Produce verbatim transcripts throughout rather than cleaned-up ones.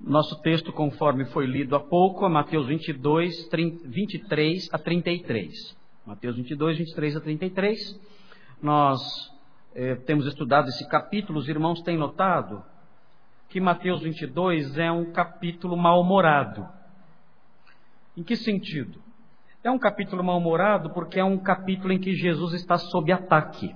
Nosso texto, conforme foi lido há pouco, é Mateus vinte e dois, vinte e três a trinta e três. Mateus vinte e dois, vinte e três a trinta e três. Nós eh, temos estudado esse capítulo. Os irmãos têm notado que Mateus vinte e dois é um capítulo mal-humorado. Em que sentido? É um capítulo mal-humorado porque é um capítulo em que Jesus está sob ataque.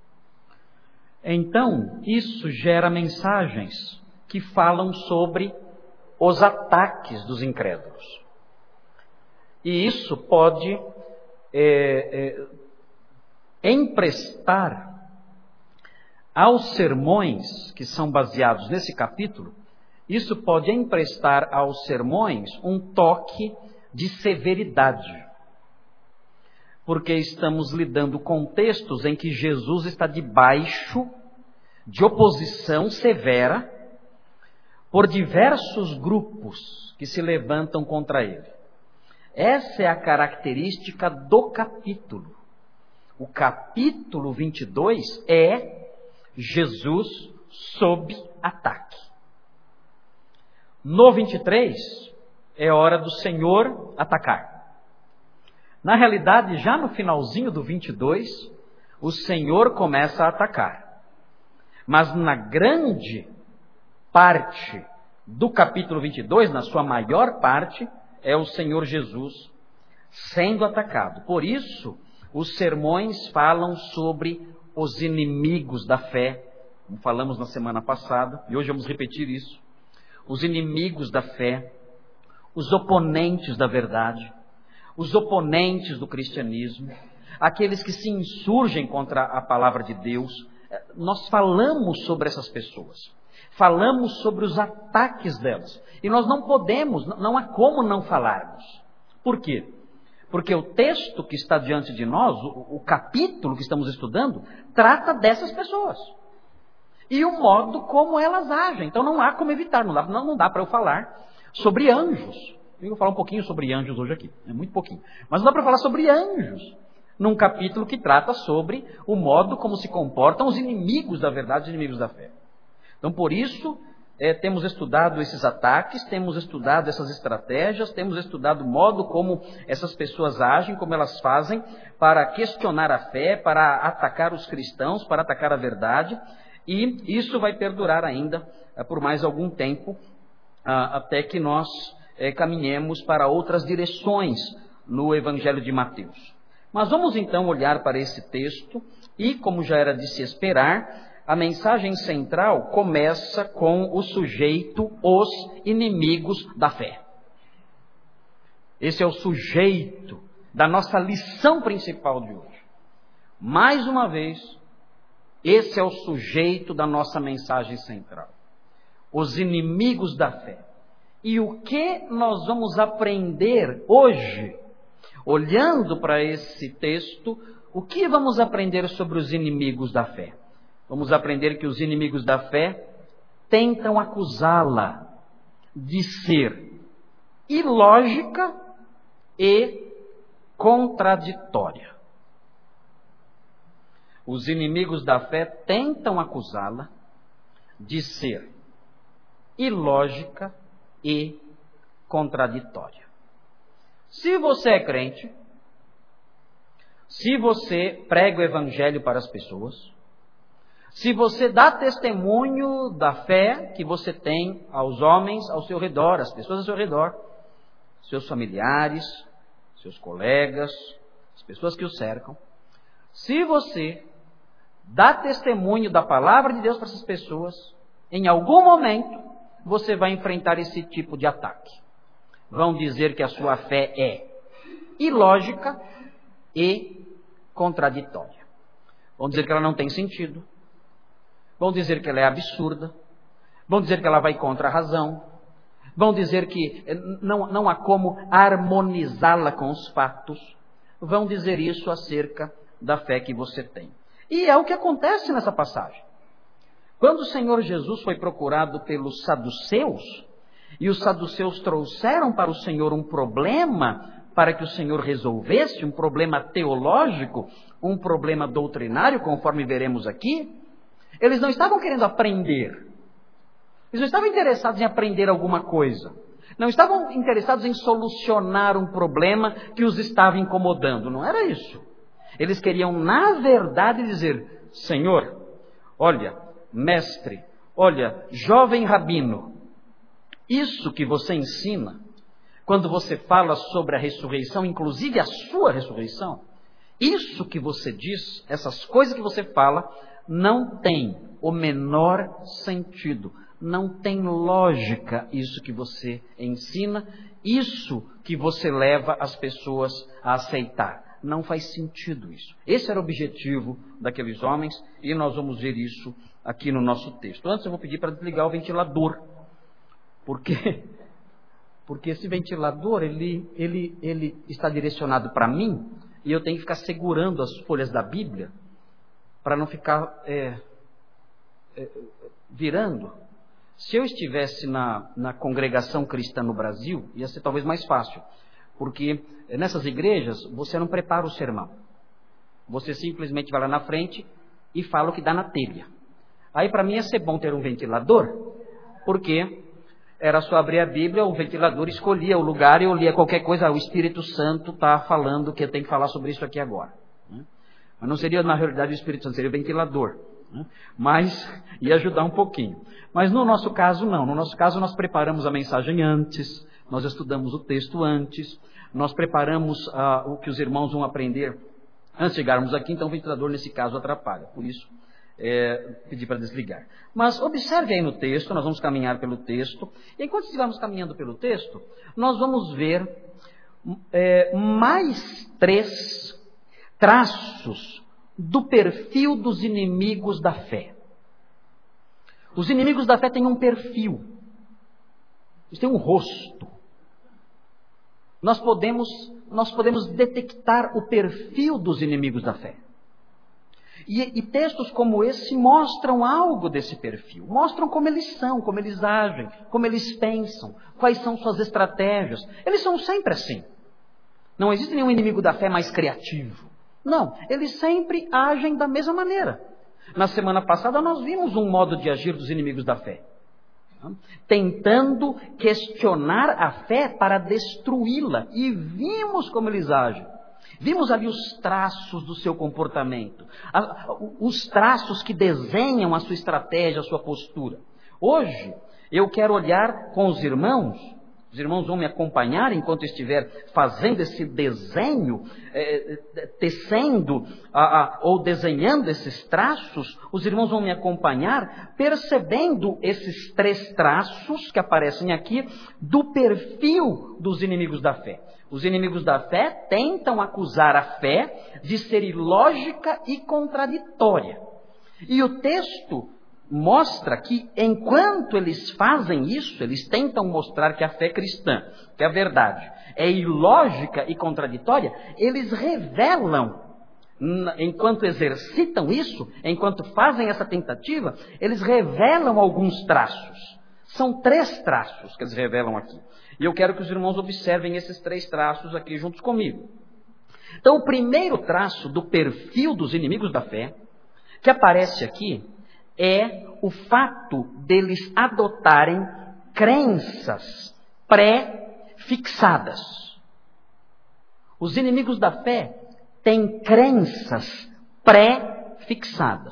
Então, isso gera mensagens que falam sobre os ataques dos incrédulos. E isso pode é, é, emprestar aos sermões que são baseados nesse capítulo, isso pode emprestar aos sermões um toque de severidade. Porque estamos lidando com textos em que Jesus está debaixo de oposição severa por diversos grupos que se levantam contra ele. Essa é a característica do capítulo. O capítulo vinte e dois é Jesus sob ataque. No vinte e três é hora do Senhor atacar. Na realidade, já no finalzinho do vinte e dois, o Senhor começa a atacar. Mas na grande parte do capítulo vinte e dois, na sua maior parte, é o Senhor Jesus sendo atacado. Por isso, os sermões falam sobre os inimigos da fé, como falamos na semana passada, e hoje vamos repetir isso. Os inimigos da fé, os oponentes da verdade, os oponentes do cristianismo, aqueles que se insurgem contra a palavra de Deus. Nós falamos sobre essas pessoas. Falamos sobre os ataques delas. E nós não podemos, não há como não falarmos. Por quê? Porque o texto que está diante de nós, o, o capítulo que estamos estudando, trata dessas pessoas. E o modo como elas agem. Então não há como evitar, não dá, não, não dá para eu falar sobre anjos. Eu vou falar um pouquinho sobre anjos hoje aqui, é muito pouquinho. Mas não dá para falar sobre anjos num capítulo que trata sobre o modo como se comportam os inimigos da verdade, os inimigos da fé. Então, por isso, é, temos estudado esses ataques, temos estudado essas estratégias, temos estudado o modo como essas pessoas agem, como elas fazem para questionar a fé, para atacar os cristãos, para atacar a verdade. E isso vai perdurar ainda é, por mais algum tempo, a, até que nós é, caminhemos para outras direções no Evangelho de Mateus. Mas vamos então olhar para esse texto e, como já era de se esperar, a mensagem central começa com o sujeito, os inimigos da fé. Esse é o sujeito da nossa lição principal de hoje. Mais uma vez, esse é o sujeito da nossa mensagem central. Os inimigos da fé. E o que nós vamos aprender hoje, olhando para esse texto, o que vamos aprender sobre os inimigos da fé? Vamos aprender que os inimigos da fé tentam acusá-la de ser ilógica e contraditória. Os inimigos da fé tentam acusá-la de ser ilógica e contraditória. Se você é crente, se você prega o evangelho para as pessoas, se você dá testemunho da fé que você tem aos homens ao seu redor, às pessoas ao seu redor, seus familiares, seus colegas, as pessoas que o cercam, se você dá testemunho da palavra de Deus para essas pessoas, em algum momento você vai enfrentar esse tipo de ataque. Vão dizer que a sua fé é ilógica e contraditória. Vão dizer que ela não tem sentido. Vão dizer que ela é absurda. Vão dizer que ela vai contra a razão. Vão dizer que não, não há como harmonizá-la com os fatos. Vão dizer isso acerca da fé que você tem. E é o que acontece nessa passagem. Quando o Senhor Jesus foi procurado pelos saduceus, e os saduceus trouxeram para o Senhor um problema para que o Senhor resolvesse, um problema teológico, um problema doutrinário, conforme veremos aqui, eles não estavam querendo aprender. Eles Eles não estavam interessados em aprender alguma coisa. Não estavam interessados em solucionar um problema que os estava incomodando. Não era isso. Eles queriam, na verdade, dizer: Senhor, olha, mestre, olha, jovem rabino, isso que você ensina, quando você fala sobre a ressurreição, inclusive a sua ressurreição, isso que você diz, essas coisas que você fala, não tem o menor sentido. Não tem lógica isso que você ensina, isso que você leva as pessoas a aceitar. Não faz sentido isso. Esse era o objetivo daqueles homens e nós vamos ver isso aqui no nosso texto. Antes eu vou pedir para desligar o ventilador. Porque, porque esse ventilador, ele, ele, ele está direcionado para mim e eu tenho que ficar segurando as folhas da Bíblia para não ficar é, é, virando. Se eu estivesse na, na congregação cristã no Brasil, ia ser talvez mais fácil. Porque nessas igrejas, você não prepara o sermão. Você simplesmente vai lá na frente e fala o que dá na telha. Aí para mim ia ser bom ter um ventilador, porque era só abrir a Bíblia, o ventilador escolhia o lugar e eu lia qualquer coisa. O Espírito Santo está falando que eu tenho que falar sobre isso aqui agora. Mas não seria na realidade o Espírito Santo, seria o ventilador. Mas ia ajudar um pouquinho. Mas no nosso caso não, no nosso caso nós preparamos a mensagem antes, nós estudamos o texto antes, nós preparamos ah, o que os irmãos vão aprender antes de chegarmos aqui, então o ventilador nesse caso atrapalha, por isso é, pedi para desligar. Mas observe aí no texto, nós vamos caminhar pelo texto, e enquanto estivermos caminhando pelo texto, nós vamos ver é, mais três traços do perfil dos inimigos da fé. Os inimigos da fé têm um perfil. Eles têm um rosto. Nós podemos, nós podemos detectar o perfil dos inimigos da fé. E, e textos como esse mostram algo desse perfil. Mostram como eles são, como eles agem, como eles pensam, quais são suas estratégias. Eles são sempre assim. Não existe nenhum inimigo da fé mais criativo. Não, eles sempre agem da mesma maneira. Na semana passada nós vimos um modo de agir dos inimigos da fé. Tentando questionar a fé para destruí-la. E vimos como eles agem. Vimos ali os traços do seu comportamento. Os traços que desenham a sua estratégia, a sua postura. Hoje eu quero olhar com os irmãos. Os irmãos vão me acompanhar enquanto eu estiver fazendo esse desenho, é, tecendo a, a, ou desenhando esses traços. Os irmãos vão me acompanhar percebendo esses três traços que aparecem aqui do perfil dos inimigos da fé. Os inimigos da fé tentam acusar a fé de ser ilógica e contraditória. E o texto mostra que, enquanto eles fazem isso, eles tentam mostrar que a fé cristã, que a verdade é ilógica e contraditória, eles revelam, enquanto exercitam isso, enquanto fazem essa tentativa, eles revelam alguns traços. São três traços que eles revelam aqui. E eu quero que os irmãos observem esses três traços aqui juntos comigo. Então, o primeiro traço do perfil dos inimigos da fé, que aparece aqui, é o fato deles adotarem crenças pré-fixadas. Os inimigos da fé têm crenças pré-fixadas.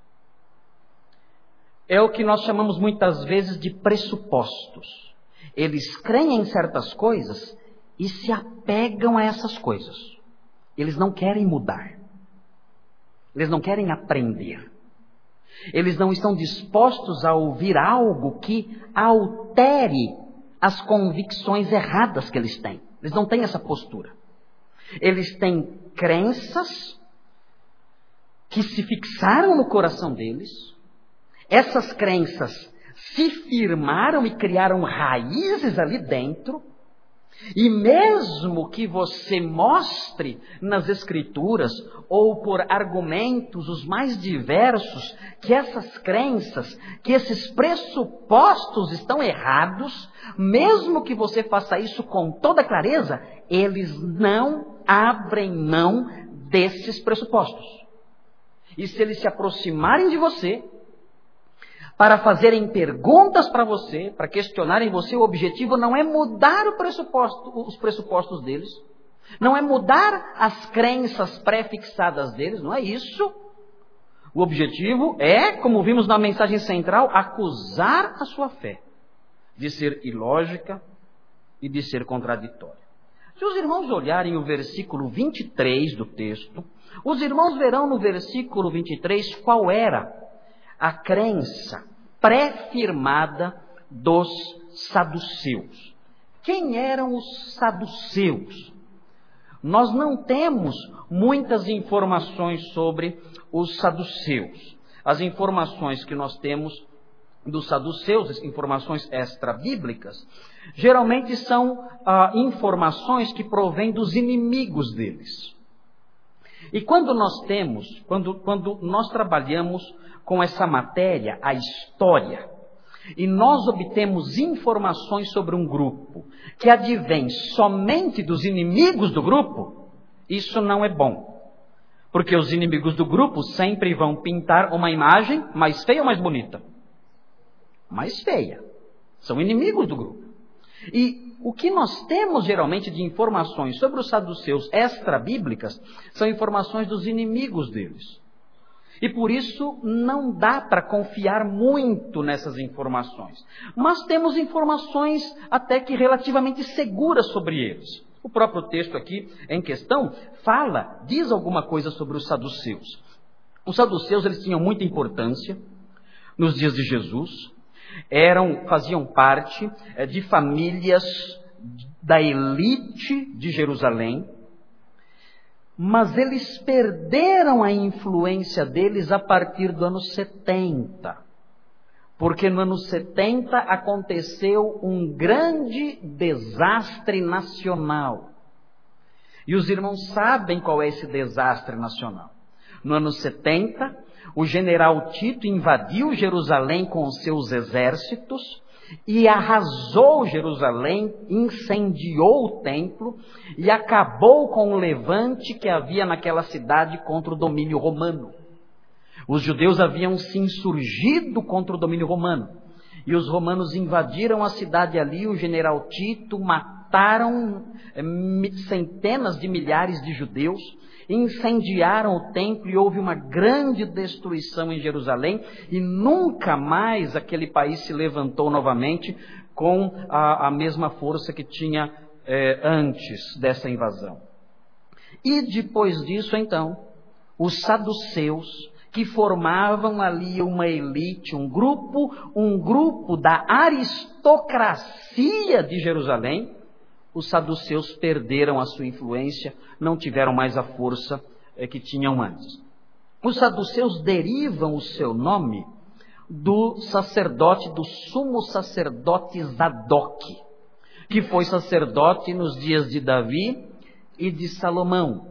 É o que nós chamamos muitas vezes de pressupostos. Eles creem em certas coisas e se apegam a essas coisas. Eles não querem mudar. Eles não querem aprender. Eles não estão dispostos a ouvir algo que altere as convicções erradas que eles têm. Eles não têm essa postura. Eles têm crenças que se fixaram no coração deles. Essas crenças se firmaram e criaram raízes ali dentro. E mesmo que você mostre nas Escrituras ou por argumentos os mais diversos que essas crenças, que esses pressupostos estão errados, mesmo que você faça isso com toda clareza, eles não abrem mão desses pressupostos. E se eles se aproximarem de você para fazerem perguntas para você, para questionarem você. O objetivo não é mudar o pressuposto, os pressupostos deles, não é mudar as crenças pré-fixadas deles, não é isso. O objetivo é, como vimos na mensagem central, acusar a sua fé de ser ilógica e de ser contraditória. Se os irmãos olharem o versículo vinte e três do texto, os irmãos verão no versículo vinte e três qual era a crença pré-firmada dos saduceus. Quem eram os saduceus? Nós não temos muitas informações sobre os saduceus. As informações que nós temos dos saduceus, informações extra-bíblicas, geralmente são ah, informações que provêm dos inimigos deles. E quando nós temos, quando, quando nós trabalhamos com essa matéria, a história, e nós obtemos informações sobre um grupo que advém somente dos inimigos do grupo, isso não é bom. Porque os inimigos do grupo sempre vão pintar uma imagem mais feia ou mais bonita? Mais feia. São inimigos do grupo. E o que nós temos geralmente de informações sobre os saduceus extra-bíblicas são informações dos inimigos deles. E por isso não dá para confiar muito nessas informações. Mas temos informações até que relativamente seguras sobre eles. O próprio texto aqui em questão fala, diz alguma coisa sobre os saduceus. Os saduceus, eles tinham muita importância nos dias de Jesus. Eram, faziam parte de famílias da elite de Jerusalém. Mas eles perderam a influência deles a partir do ano setenta. Porque no ano setenta aconteceu um grande desastre nacional. E os irmãos sabem qual é esse desastre nacional. No ano setenta, o general Tito invadiu Jerusalém com os seus exércitos e arrasou Jerusalém, incendiou o templo e acabou com o levante que havia naquela cidade contra o domínio romano. Os judeus haviam se insurgido contra o domínio romano. E os romanos invadiram a cidade ali, o general Tito, mataram centenas de milhares de judeus, incendiaram o templo e houve uma grande destruição em Jerusalém. E nunca mais aquele país se levantou novamente com a, a mesma força que tinha eh, antes dessa invasão. E depois disso, então, os saduceus, que formavam ali uma elite, um grupo, um grupo da aristocracia de Jerusalém, os saduceus perderam a sua influência, não tiveram mais a força eh, que tinham antes. Os saduceus derivam o seu nome do sacerdote, do sumo sacerdote Zadok, que foi sacerdote nos dias de Davi e de Salomão.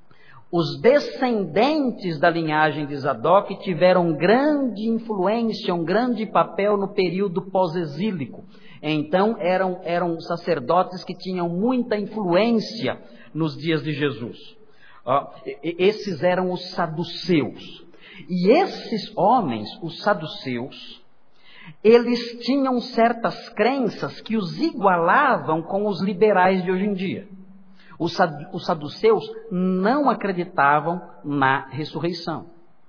Os descendentes da linhagem de Zadok tiveram grande influência, um grande papel no período pós-exílico. Então eram, eram sacerdotes que tinham muita influência nos dias de Jesus. Uh, esses eram os saduceus. E esses homens, os saduceus, eles tinham certas crenças que os igualavam com os liberais de hoje em dia. Os saduceus não acreditavam na ressurreição.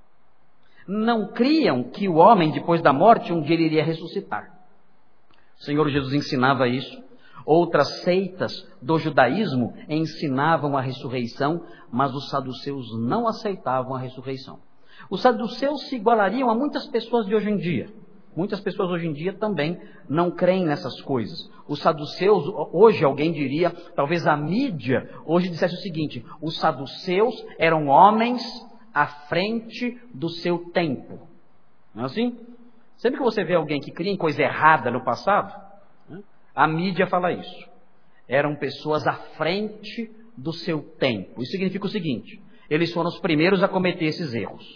Não criam que o homem, depois da morte, um dia ele iria ressuscitar. O Senhor Jesus ensinava isso. Outras seitas do judaísmo ensinavam a ressurreição, mas os saduceus não aceitavam a ressurreição. Os saduceus se igualariam a muitas pessoas de hoje em dia. Muitas pessoas hoje em dia também não creem nessas coisas. Os saduceus, hoje alguém diria, talvez a mídia hoje dissesse o seguinte: os saduceus eram homens à frente do seu tempo. Não é assim? Sempre que você vê alguém que cria em coisa errada no passado, a mídia fala isso. Eram pessoas à frente do seu tempo. Isso significa o seguinte: eles foram os primeiros a cometer esses erros.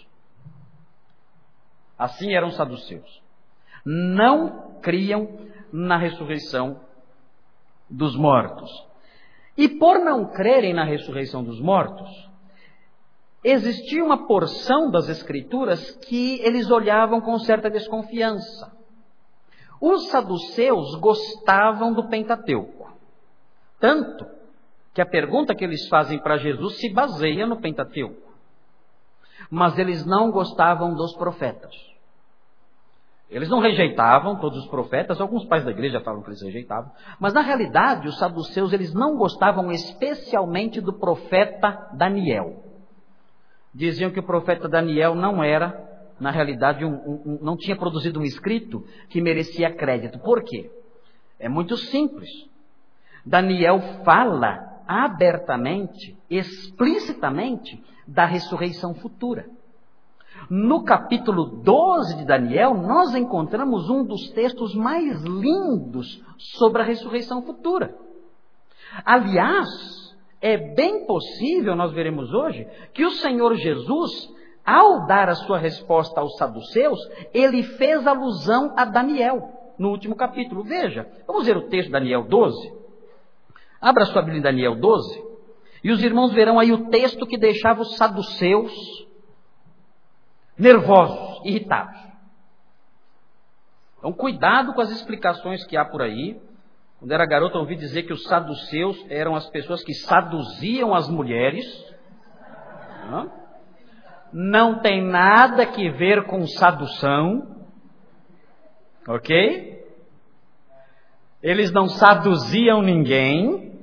Assim eram os saduceus. Não criam na ressurreição dos mortos. E por não crerem na ressurreição dos mortos, existia uma porção das Escrituras que eles olhavam com certa desconfiança. Os saduceus gostavam do Pentateuco, tanto que a pergunta que eles fazem para Jesus se baseia no Pentateuco. Mas eles não gostavam dos profetas. Eles não rejeitavam todos os profetas, alguns pais da igreja falam que eles rejeitavam, mas na realidade os saduceus eles não gostavam especialmente do profeta Daniel. Diziam que o profeta Daniel não era, na realidade, um, um, não tinha produzido um escrito que merecia crédito. Por quê? É muito simples. Daniel fala abertamente, explicitamente, da ressurreição futura. No capítulo doze de Daniel, nós encontramos um dos textos mais lindos sobre a ressurreição futura. Aliás, é bem possível, nós veremos hoje, que o Senhor Jesus, ao dar a sua resposta aos saduceus, ele fez alusão a Daniel, no último capítulo. Veja, vamos ver o texto de Daniel doze. Abra sua Bíblia em Daniel doze, e os irmãos verão aí o texto que deixava os saduceus nervosos, irritados. Então, cuidado com as explicações que há por aí. Quando era garoto, eu ouvi dizer que os saduceus eram as pessoas que saduziam as mulheres. Não, não tem nada que ver com sadução. Ok? Eles não saduziam ninguém.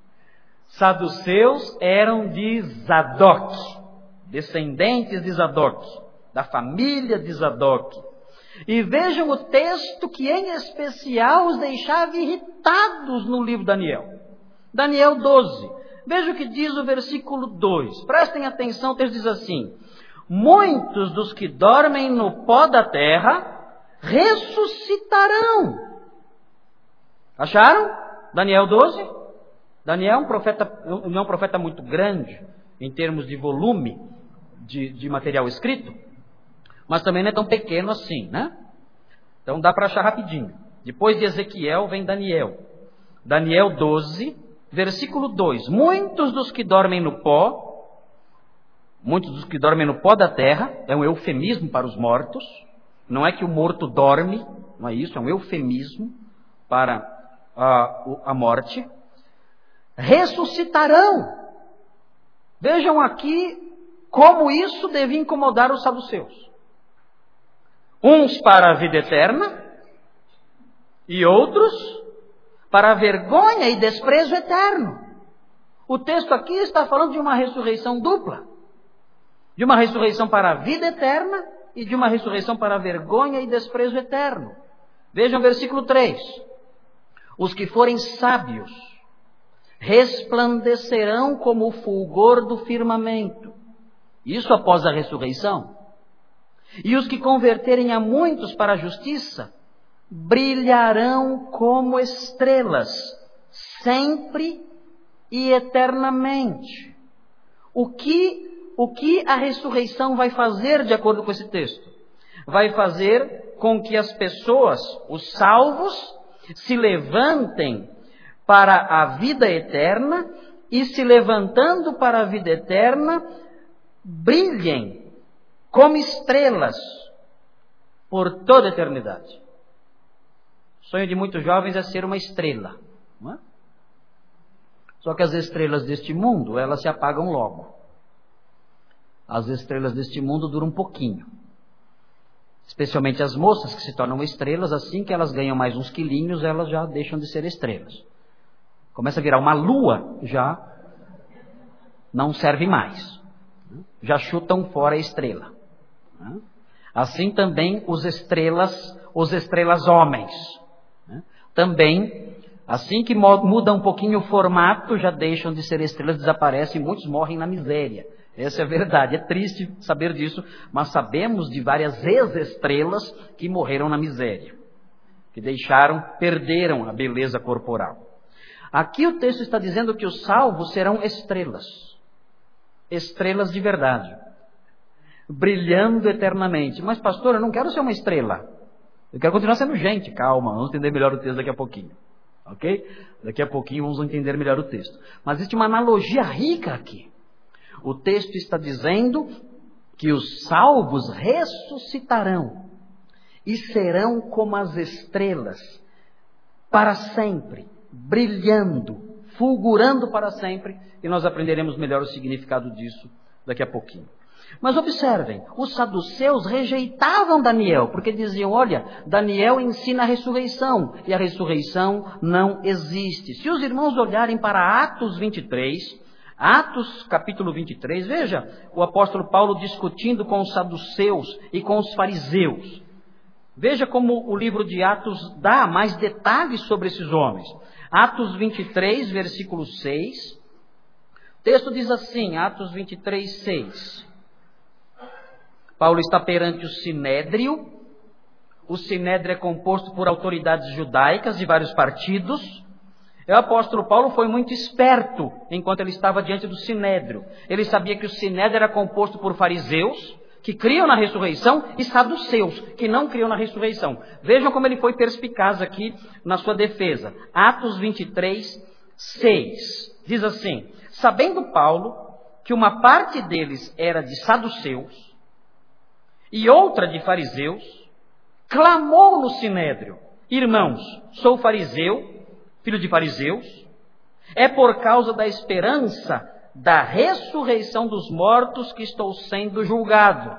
Saduceus eram de Zadok, descendentes de Zadok, da família de Zadok. E vejam o texto que em especial os deixava irritados no livro de Daniel. Daniel doze. Veja o que diz o versículo dois. Prestem atenção, o texto diz assim: muitos dos que dormem no pó da terra ressuscitarão. Acharam? Daniel doze. Daniel é um profeta, não é um profeta muito grande em termos de volume de, de material escrito, mas também não é tão pequeno assim, né? Então dá para achar rapidinho. Depois de Ezequiel vem Daniel. Daniel doze, versículo dois. Muitos dos que dormem no pó, muitos dos que dormem no pó da terra, é um eufemismo para os mortos. Não é que o morto dorme, não é isso, é um eufemismo para a, a morte. Ressuscitarão. Vejam aqui como isso devia incomodar os saduceus. Uns para a vida eterna e outros para a vergonha e desprezo eterno. O texto aqui está falando de uma ressurreição dupla. De uma ressurreição para a vida eterna e de uma ressurreição para a vergonha e desprezo eterno. Vejam o versículo três. Os que forem sábios resplandecerão como o fulgor do firmamento. Isso após a ressurreição. E os que converterem a muitos para a justiça brilharão como estrelas, sempre e eternamente. O que, o que a ressurreição vai fazer de acordo com esse texto? Vai fazer com que as pessoas, os salvos, se levantem para a vida eterna e, se levantando para a vida eterna, brilhem como estrelas por toda a eternidade. O sonho de muitos jovens é ser uma estrela, não é? Só que as estrelas deste mundo, elas se apagam logo. As estrelas deste mundo duram um pouquinho. Especialmente as moças que se tornam estrelas, assim que elas ganham mais uns quilinhos, elas já deixam de ser estrelas. Começa a virar uma lua, já não serve mais. Já chutam fora a estrela. Assim também os estrelas, os estrelas homens. Também, assim que muda um pouquinho o formato, já deixam de ser estrelas, desaparecem e muitos morrem na miséria. Essa é a verdade. É triste saber disso, mas sabemos de várias ex-estrelas que morreram na miséria, que deixaram, perderam a beleza corporal. Aqui o texto está dizendo que os salvos serão estrelas. Estrelas de verdade. Brilhando eternamente. Mas pastor, eu não quero ser uma estrela. Eu quero continuar sendo gente. Calma, vamos entender melhor o texto daqui a pouquinho. Ok? Daqui a pouquinho vamos entender melhor o texto. Mas existe uma analogia rica aqui. O texto está dizendo que os salvos ressuscitarão e serão como as estrelas, para sempre, brilhando, fulgurando para sempre, e nós aprenderemos melhor o significado disso daqui a pouquinho. Mas observem, os saduceus rejeitavam Daniel, porque diziam, olha, Daniel ensina a ressurreição, e a ressurreição não existe. Se os irmãos olharem para Atos vinte e três, Atos capítulo vinte e três, veja o apóstolo Paulo discutindo com os saduceus e com os fariseus. Veja como o livro de Atos dá mais detalhes sobre esses homens. Atos vinte e três, versículo seis, o texto diz assim, Atos vinte e três, seis... Paulo está perante o Sinédrio. O Sinédrio é composto por autoridades judaicas de vários partidos. E o apóstolo Paulo foi muito esperto enquanto ele estava diante do Sinédrio. Ele sabia que o Sinédrio era composto por fariseus, que criam na ressurreição, e saduceus, que não criam na ressurreição. Vejam como ele foi perspicaz aqui na sua defesa. Atos vinte e três, seis. Diz assim, sabendo Paulo que uma parte deles era de saduceus, e outra de fariseus, clamou no Sinédrio, irmãos, sou fariseu, filho de fariseus, é por causa da esperança da ressurreição dos mortos que estou sendo julgado.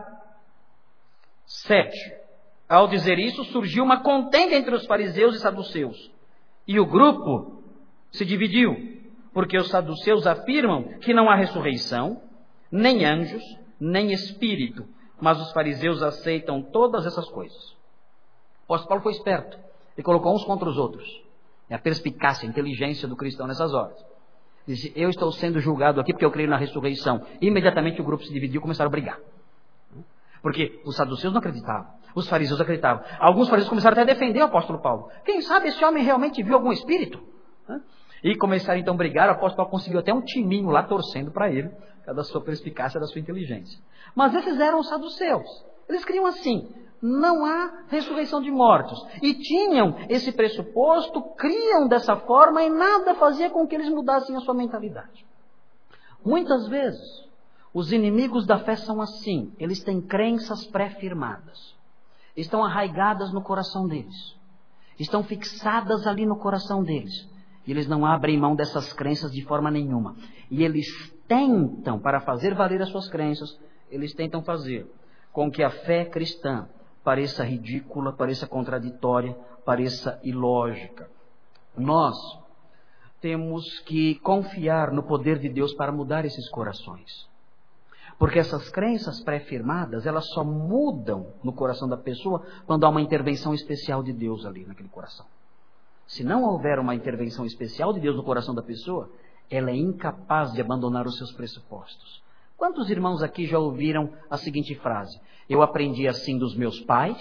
Sete. Ao dizer isso, surgiu uma contenda entre os fariseus e saduceus, e o grupo se dividiu, porque os saduceus afirmam que não há ressurreição, nem anjos, nem espírito, mas os fariseus aceitam todas essas coisas. O apóstolo Paulo foi esperto. Ele colocou uns contra os outros. É a perspicácia, a inteligência do cristão nessas horas. Ele disse, eu estou sendo julgado aqui porque eu creio na ressurreição. E imediatamente o grupo se dividiu e começaram a brigar. Porque os saduceus não acreditavam. Os fariseus acreditavam. Alguns fariseus começaram até a defender o apóstolo Paulo. Quem sabe esse homem realmente viu algum espírito? E começaram então a brigar. O apóstolo Paulo conseguiu até um timinho lá torcendo para ele, da sua perspicácia, da sua inteligência. Mas esses eram os saduceus. Eles criam assim, não há ressurreição de mortos. E tinham esse pressuposto, criam dessa forma e nada fazia com que eles mudassem a sua mentalidade. Muitas vezes, os inimigos da fé são assim. Eles têm crenças pré-firmadas. Estão arraigadas no coração deles. Estão fixadas ali no coração deles. E eles não abrem mão dessas crenças de forma nenhuma. E eles tentam, para fazer valer as suas crenças, eles tentam fazer com que a fé cristã pareça ridícula, pareça contraditória, pareça ilógica. Nós temos que confiar no poder de Deus para mudar esses corações. Porque essas crenças pré-firmadas, elas só mudam no coração da pessoa quando há uma intervenção especial de Deus ali naquele coração. Se não houver uma intervenção especial de Deus no coração da pessoa, ela é incapaz de abandonar os seus pressupostos. Quantos irmãos aqui já ouviram a seguinte frase? Eu aprendi assim dos meus pais,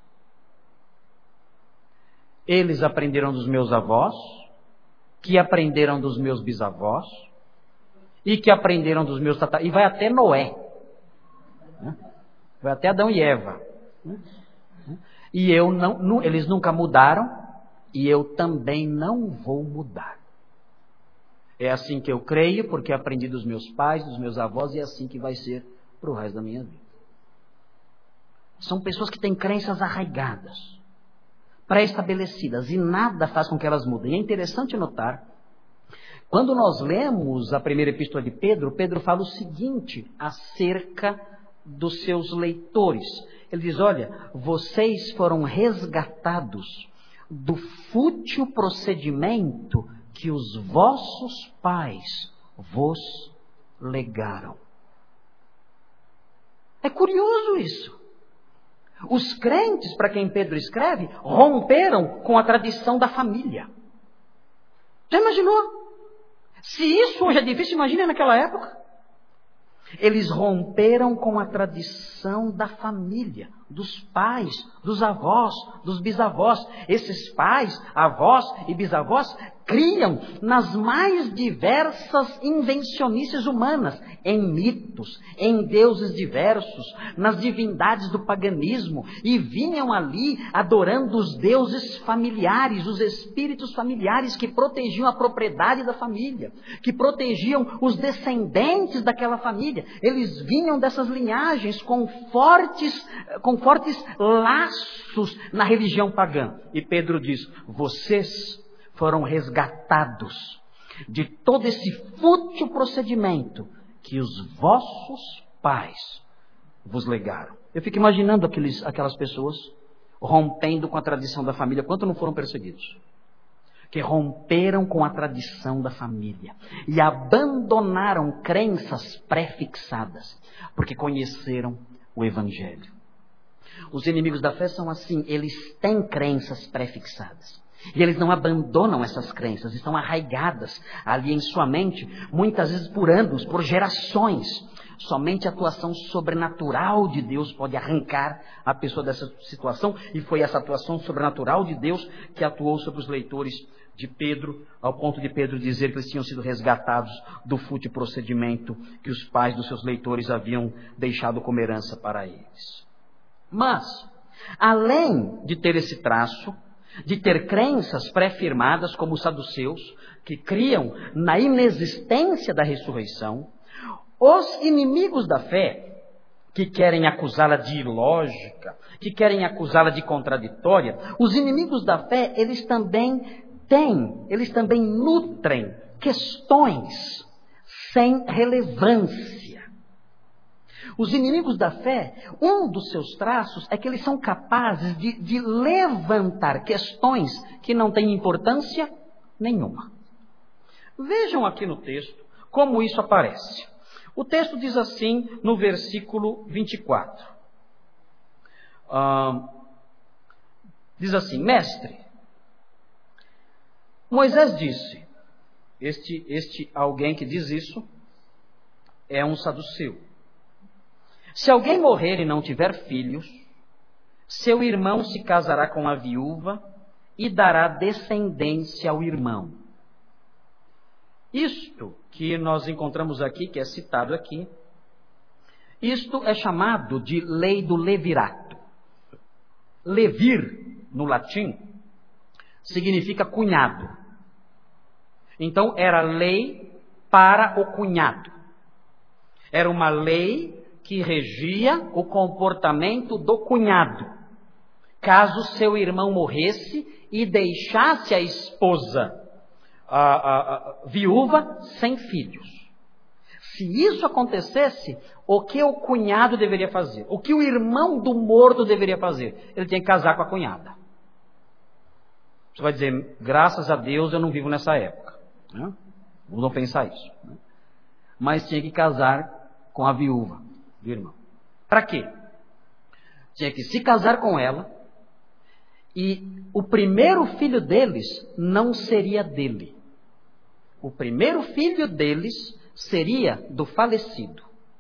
eles aprenderam dos meus avós, que aprenderam dos meus bisavós, e que aprenderam dos meus tataravós, e vai até Noé, vai até Adão e Eva. E eu não, eles nunca mudaram, e eu também não vou mudar. É assim que eu creio, porque aprendi dos meus pais, dos meus avós, e é assim que vai ser para o resto da minha vida. São pessoas que têm crenças arraigadas, pré-estabelecidas, e nada faz com que elas mudem. E é interessante notar, quando nós lemos a primeira epístola de Pedro, Pedro fala o seguinte acerca dos seus leitores. Ele diz, olha, vocês foram resgatados do fútil procedimento que os vossos pais vos legaram. É curioso isso. Os crentes, para quem Pedro escreve, romperam com a tradição da família. Já imaginou? Se isso hoje é difícil, imagine naquela época. Eles romperam com a tradição da família, dos pais, dos avós, dos bisavós. Esses pais, avós e bisavós criam nas mais diversas invencionices humanas, em mitos, em deuses diversos, nas divindades do paganismo, e vinham ali adorando os deuses familiares, os espíritos familiares que protegiam a propriedade da família, que protegiam os descendentes daquela família. Eles vinham dessas linhagens com fortes, com fortes laços na religião pagã. E Pedro diz: vocês foram resgatados de todo esse fútil procedimento que os vossos pais vos legaram. Eu fico imaginando aqueles, aquelas pessoas rompendo com a tradição da família. Quanto não foram perseguidos? Que romperam com a tradição da família e abandonaram crenças pré-fixadas, porque conheceram o Evangelho. Os inimigos da fé são assim, eles têm crenças pré-fixadas. E eles não abandonam essas crenças, estão arraigadas ali em sua mente, muitas vezes por anos, por gerações. Somente a atuação sobrenatural de Deus pode arrancar a pessoa dessa situação, e foi essa atuação sobrenatural de Deus que atuou sobre os leitores de Pedro, ao ponto de Pedro dizer que eles tinham sido resgatados do fútil procedimento que os pais dos seus leitores haviam deixado como herança para eles. Mas, além de ter esse traço, de ter crenças pré-firmadas como os saduceus, que criam na inexistência da ressurreição, os inimigos da fé, que querem acusá-la de ilógica, que querem acusá-la de contraditória, os inimigos da fé, eles também têm, eles também nutrem questões sem relevância. Os inimigos da fé, um dos seus traços é que eles são capazes de, de levantar questões que não têm importância nenhuma. Vejam aqui no texto como isso aparece. O texto diz assim no versículo vinte e quatro. Ah, diz assim: mestre, Moisés disse, este, este alguém que diz isso é um saduceu. Se alguém morrer e não tiver filhos, seu irmão se casará com a viúva e dará descendência ao irmão. Isto que nós encontramos aqui, que é citado aqui, isto é chamado de lei do levirato. Levir, no latim, significa cunhado. Então, era lei para o cunhado. Era uma lei que regia o comportamento do cunhado, caso seu irmão morresse e deixasse a esposa a, a, a, viúva sem filhos. Se isso acontecesse, o que o cunhado deveria fazer? O que o irmão do morto deveria fazer? Ele tinha que casar com a cunhada. Você vai dizer, graças a Deus eu não vivo nessa época. Né? Vamos não pensar isso. Né? Mas tinha que casar com a viúva do irmão. Para quê? Tinha que se casar com ela, e o primeiro filho deles não seria dele. O primeiro filho deles seria do falecido.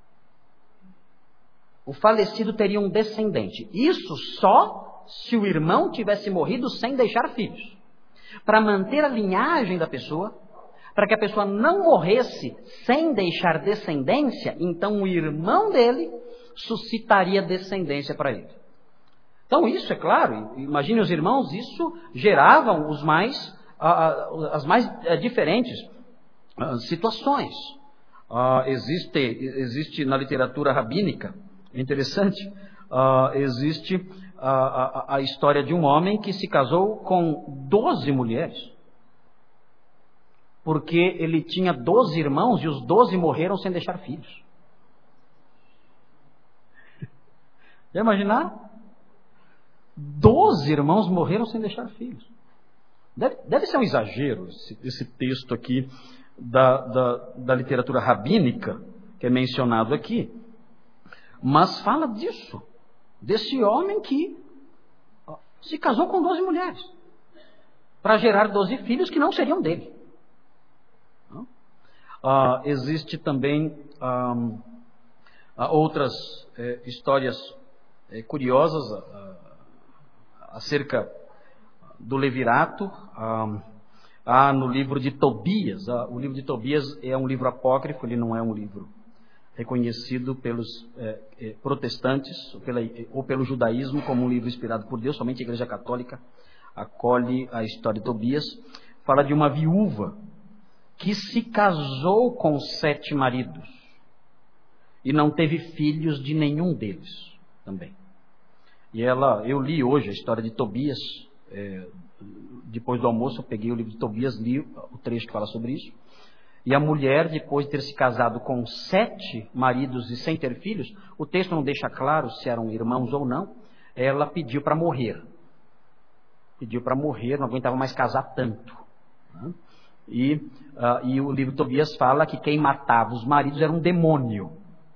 O falecido teria um descendente. Isso só se o irmão tivesse morrido sem deixar filhos. Para manter a linhagem da pessoa, para que a pessoa não morresse sem deixar descendência, então o irmão dele suscitaria descendência para ele. Então isso, é claro, imagine os irmãos, isso geravam os mais, as mais diferentes situações. Existe, existe na literatura rabínica, interessante, existe a, a, a história de um homem que se casou com doze mulheres. Porque ele tinha doze irmãos e os doze morreram sem deixar filhos. Já imaginaram? Doze irmãos morreram sem deixar filhos. Deve, deve ser um exagero esse, esse texto aqui da, da, da literatura rabínica, que é mencionado aqui. Mas fala disso, desse homem que se casou com doze mulheres, para gerar doze filhos que não seriam dele. Uh, existe também um, uh, outras uh, histórias uh, curiosas uh, acerca do levirato. Uh, Ah, no livro de Tobias. Ah, o livro de Tobias é um livro apócrifo, ele não é um livro reconhecido pelos é, é, protestantes ou, pela, ou pelo judaísmo como um livro inspirado por Deus. Somente a Igreja Católica acolhe a história de Tobias. Fala de uma viúva que se casou com sete maridos e não teve filhos de nenhum deles também. E ela, eu li hoje a história de Tobias, é, depois do almoço eu peguei o livro de Tobias, li o trecho que fala sobre isso. E a mulher, depois de ter se casado com sete maridos e sem ter filhos, o texto não deixa claro se eram irmãos ou não, ela pediu para morrer. Pediu para morrer, não aguentava mais casar tanto. E, uh, e o livro de Tobias fala que quem matava os maridos era um demônio.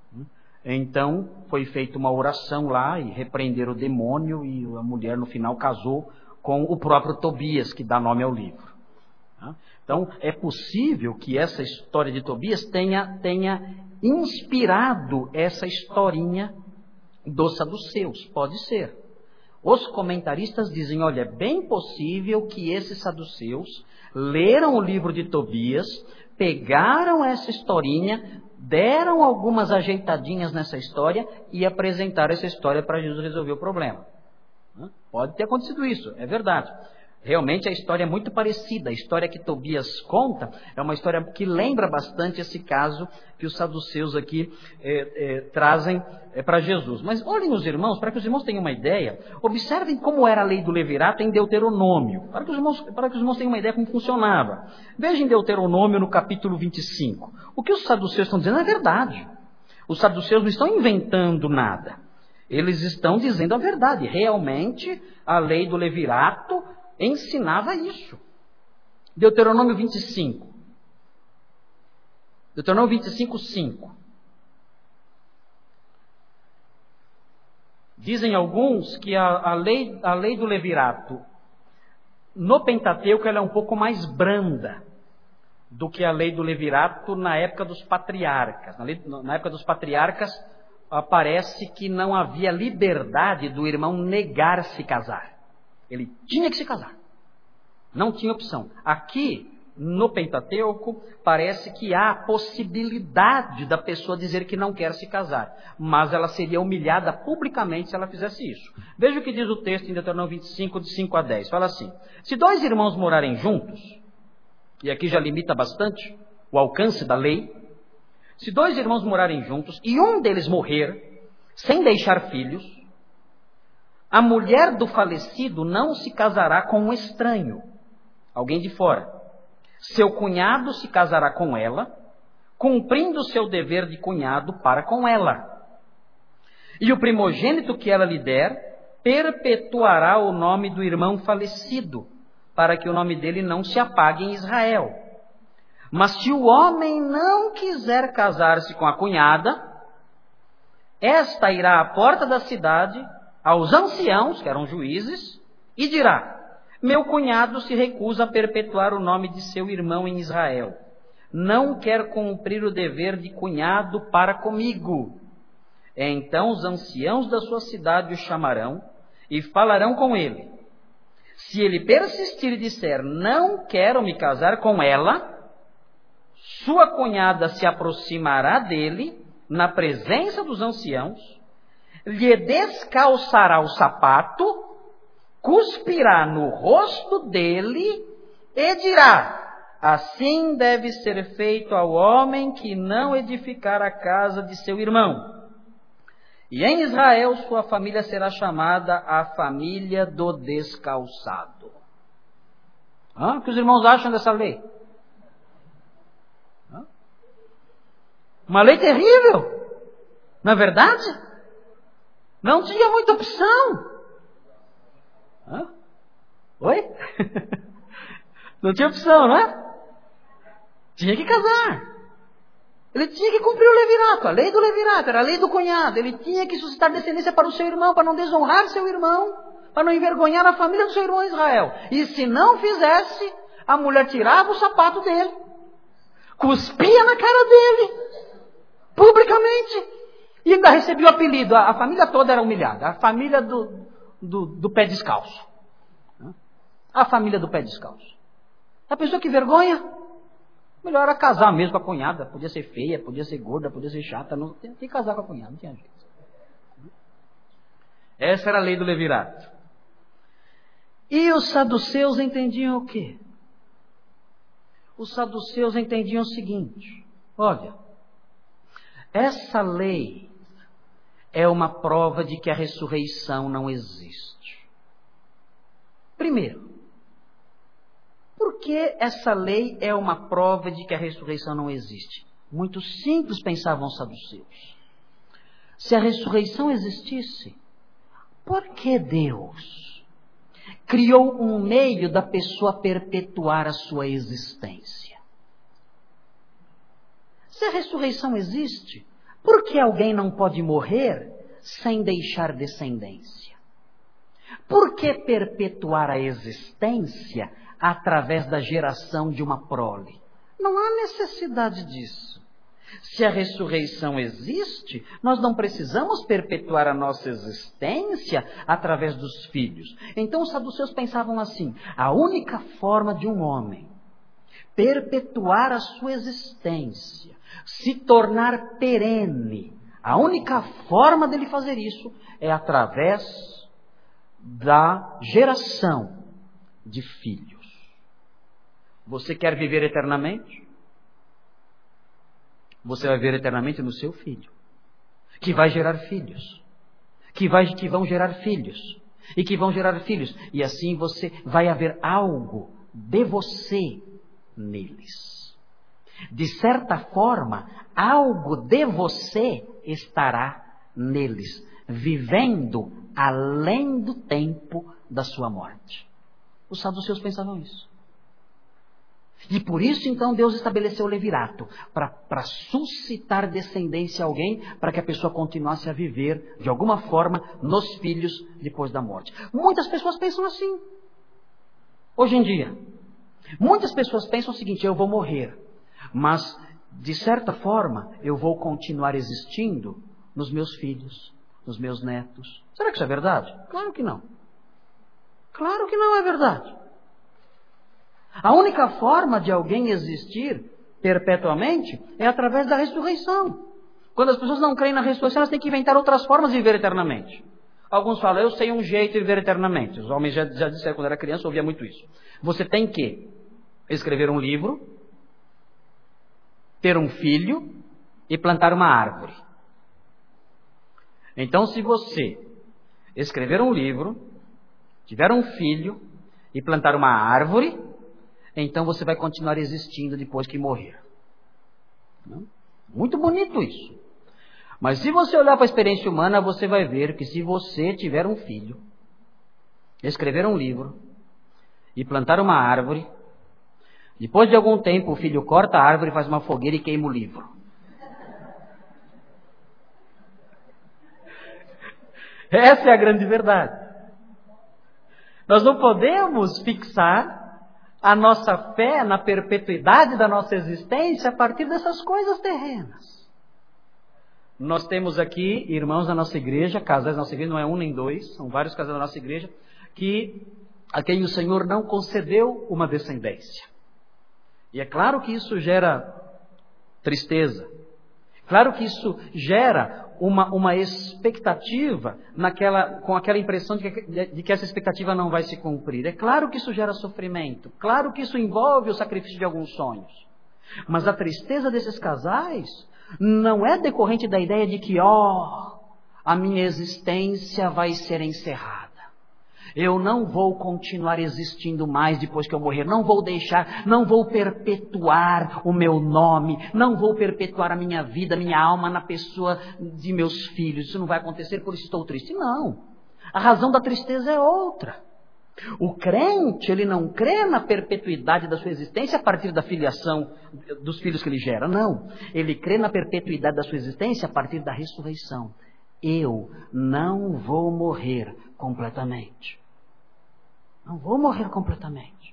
Então foi feita uma oração lá e repreenderam o demônio, e a mulher no final casou com o próprio Tobias, que dá nome ao livro. Então, é possível que essa história de Tobias tenha, tenha inspirado essa historinha dos saduceus. Pode ser. Os comentaristas dizem, olha, é bem possível que esses saduceus leram o livro de Tobias, pegaram essa historinha, deram algumas ajeitadinhas nessa história e apresentaram essa história para Jesus resolver o problema. Pode ter acontecido isso, é verdade. Realmente a história é muito parecida. A história que Tobias conta é uma história que lembra bastante esse caso que os saduceus aqui é, é, trazem é, para Jesus. Mas olhem os irmãos, para que os irmãos tenham uma ideia, observem como era a lei do levirato em Deuteronômio, para que os irmãos, para que os irmãos tenham uma ideia como funcionava. Veja em Deuteronômio no capítulo vinte e cinco. O que os saduceus estão dizendo é verdade. Os saduceus não estão inventando nada. Eles estão dizendo a verdade. Realmente a lei do levirato ensinava isso. Deuteronômio vinte e cinco. Deuteronômio vinte e cinco, cinco. Dizem alguns que a, a, lei, a lei do levirato no Pentateuco ela é um pouco mais branda do que a lei do levirato na época dos patriarcas. Na, lei, na época dos patriarcas parece que não havia liberdade do irmão negar se casar. Ele tinha que se casar. Não tinha opção. Aqui, no Pentateuco, parece que há a possibilidade da pessoa dizer que não quer se casar. Mas ela seria humilhada publicamente se ela fizesse isso. Veja o que diz o texto em Deuteronômio vinte e cinco, de cinco a dez. Fala assim: se dois irmãos morarem juntos, e aqui já limita bastante o alcance da lei, se dois irmãos morarem juntos e um deles morrer sem deixar filhos, a mulher do falecido não se casará com um estranho, alguém de fora. Seu cunhado se casará com ela, cumprindo seu dever de cunhado para com ela. E o primogênito que ela lhe der, perpetuará o nome do irmão falecido, para que o nome dele não se apague em Israel. Mas se o homem não quiser casar-se com a cunhada, esta irá à porta da cidade, aos anciãos, que eram juízes, e dirá: meu cunhado se recusa a perpetuar o nome de seu irmão em Israel. Não quer cumprir o dever de cunhado para comigo. Então os anciãos da sua cidade o chamarão e falarão com ele. Se ele persistir e disser, não quero me casar com ela, sua cunhada se aproximará dele na presença dos anciãos, lhe descalçará o sapato, cuspirá no rosto dele e dirá: assim deve ser feito ao homem que não edificar a casa de seu irmão. E em Israel sua família será chamada a família do descalçado. Hã? O que os irmãos acham dessa lei? Hã? Uma lei terrível, não é verdade? Não tinha muita opção. Hã? Oi? Não tinha opção, não é? Tinha que casar. Ele tinha que cumprir o levirato, a lei do levirato, era a lei do cunhado. Ele tinha que suscitar descendência para o seu irmão, para não desonrar seu irmão, para não envergonhar a família do seu irmão Israel. E se não fizesse, a mulher tirava o sapato dele, cuspia na cara dele, publicamente, e ainda recebia o apelido. A, a família toda era humilhada, a família do, do, do pé descalço. A família do pé descalço. A pessoa que vergonha, melhor era casar mesmo com a cunhada. Podia ser feia, podia ser gorda, podia ser chata. Não tinha que casar com a cunhada, não tinha jeito. Essa era a lei do levirato. E os saduceus entendiam o quê? Os saduceus entendiam o seguinte: olha, essa lei é uma prova de que a ressurreição não existe. Primeiro, por que essa lei é uma prova de que a ressurreição não existe? Muito simples, pensavam os saduceus. Se a ressurreição existisse, por que Deus criou um meio da pessoa perpetuar a sua existência? Se a ressurreição existe, por que alguém não pode morrer sem deixar descendência? Por que perpetuar a existência através da geração de uma prole? Não há necessidade disso. Se a ressurreição existe, nós não precisamos perpetuar a nossa existência através dos filhos. Então os saduceus pensavam assim: a única forma de um homem perpetuar a sua existência, se tornar perene, a única forma dele fazer isso é através da geração de filhos. Você quer viver eternamente? Você vai viver eternamente no seu filho, que vai gerar filhos, que, vai, que vão gerar filhos, e que vão gerar filhos. E assim você vai haver algo de você neles. De certa forma, algo de você estará neles, vivendo além do tempo da sua morte. Os saduceus pensavam isso. E por isso, então, Deus estabeleceu o levirato, para suscitar descendência a alguém, para que a pessoa continuasse a viver, de alguma forma, nos filhos depois da morte. Muitas pessoas pensam assim, hoje em dia. Muitas pessoas pensam o seguinte: eu vou morrer, mas, de certa forma, eu vou continuar existindo nos meus filhos, nos meus netos. Será que isso é verdade? Claro que não. Claro que não é verdade. A única forma de alguém existir perpetuamente é através da ressurreição. Quando as pessoas não creem na ressurreição, elas têm que inventar outras formas de viver eternamente. Alguns falam: eu sei um jeito de viver eternamente. Os homens já, já disseram quando era criança, eu ouvia muito isso. Você tem que escrever um livro, ter um filho e plantar uma árvore. Então, se você escrever um livro, tiver um filho e plantar uma árvore, então você vai continuar existindo depois que morrer. Muito bonito isso. Mas se você olhar para a experiência humana, você vai ver que se você tiver um filho, escrever um livro e plantar uma árvore, depois de algum tempo o filho corta a árvore, faz uma fogueira e queima o livro. Essa é a grande verdade. Nós não podemos fixar a nossa fé na perpetuidade da nossa existência a partir dessas coisas terrenas. Nós temos aqui irmãos da nossa igreja, casais da nossa igreja, não é um nem dois, são vários casais da nossa igreja, que a quem o Senhor não concedeu uma descendência. E é claro que isso gera tristeza. Claro que isso gera uma, uma expectativa naquela, com aquela impressão de que, de, de que essa expectativa não vai se cumprir. É claro que isso gera sofrimento. Claro que isso envolve o sacrifício de alguns sonhos. Mas a tristeza desses casais não é decorrente da ideia de que, ó, a minha existência vai ser encerrada. Eu não vou continuar existindo mais depois que eu morrer. Não vou deixar, não vou perpetuar o meu nome. Não vou perpetuar a minha vida, a minha alma na pessoa de meus filhos. Isso não vai acontecer, por isso estou triste. Não. A razão da tristeza é outra. O crente, ele não crê na perpetuidade da sua existência a partir da filiação dos filhos que ele gera. Não. Ele crê na perpetuidade da sua existência a partir da ressurreição. Eu não vou morrer completamente. Não vou morrer completamente.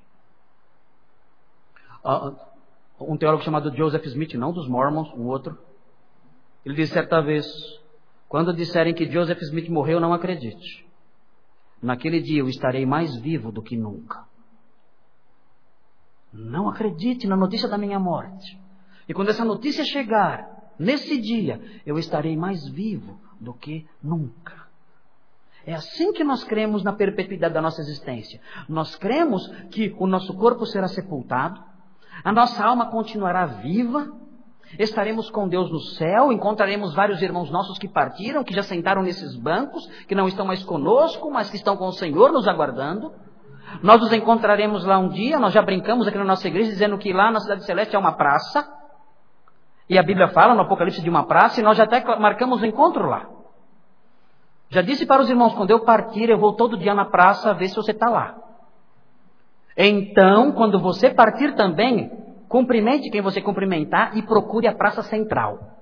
Um teólogo chamado Joseph Smith, não dos Mormons, um outro, ele disse certa vez: quando disserem que Joseph Smith morreu, não acredite. Naquele dia eu estarei mais vivo do que nunca. Não acredite na notícia da minha morte. E quando essa notícia chegar, nesse dia, eu estarei mais vivo do que nunca. É assim que nós cremos na perpetuidade da nossa existência. Nós cremos que o nosso corpo será sepultado, a nossa alma continuará viva, estaremos com Deus no céu, encontraremos vários irmãos nossos que partiram, que já sentaram nesses bancos, que não estão mais conosco, mas que estão com o Senhor nos aguardando. Nós nos encontraremos lá um dia, nós já brincamos aqui na nossa igreja, dizendo que lá na Cidade Celeste é uma praça, e a Bíblia fala no Apocalipse de uma praça, e nós já até marcamos o encontro lá. Já disse para os irmãos, quando eu partir, eu vou todo dia na praça ver se você está lá. Então, quando você partir também, cumprimente quem você cumprimentar e procure a praça central.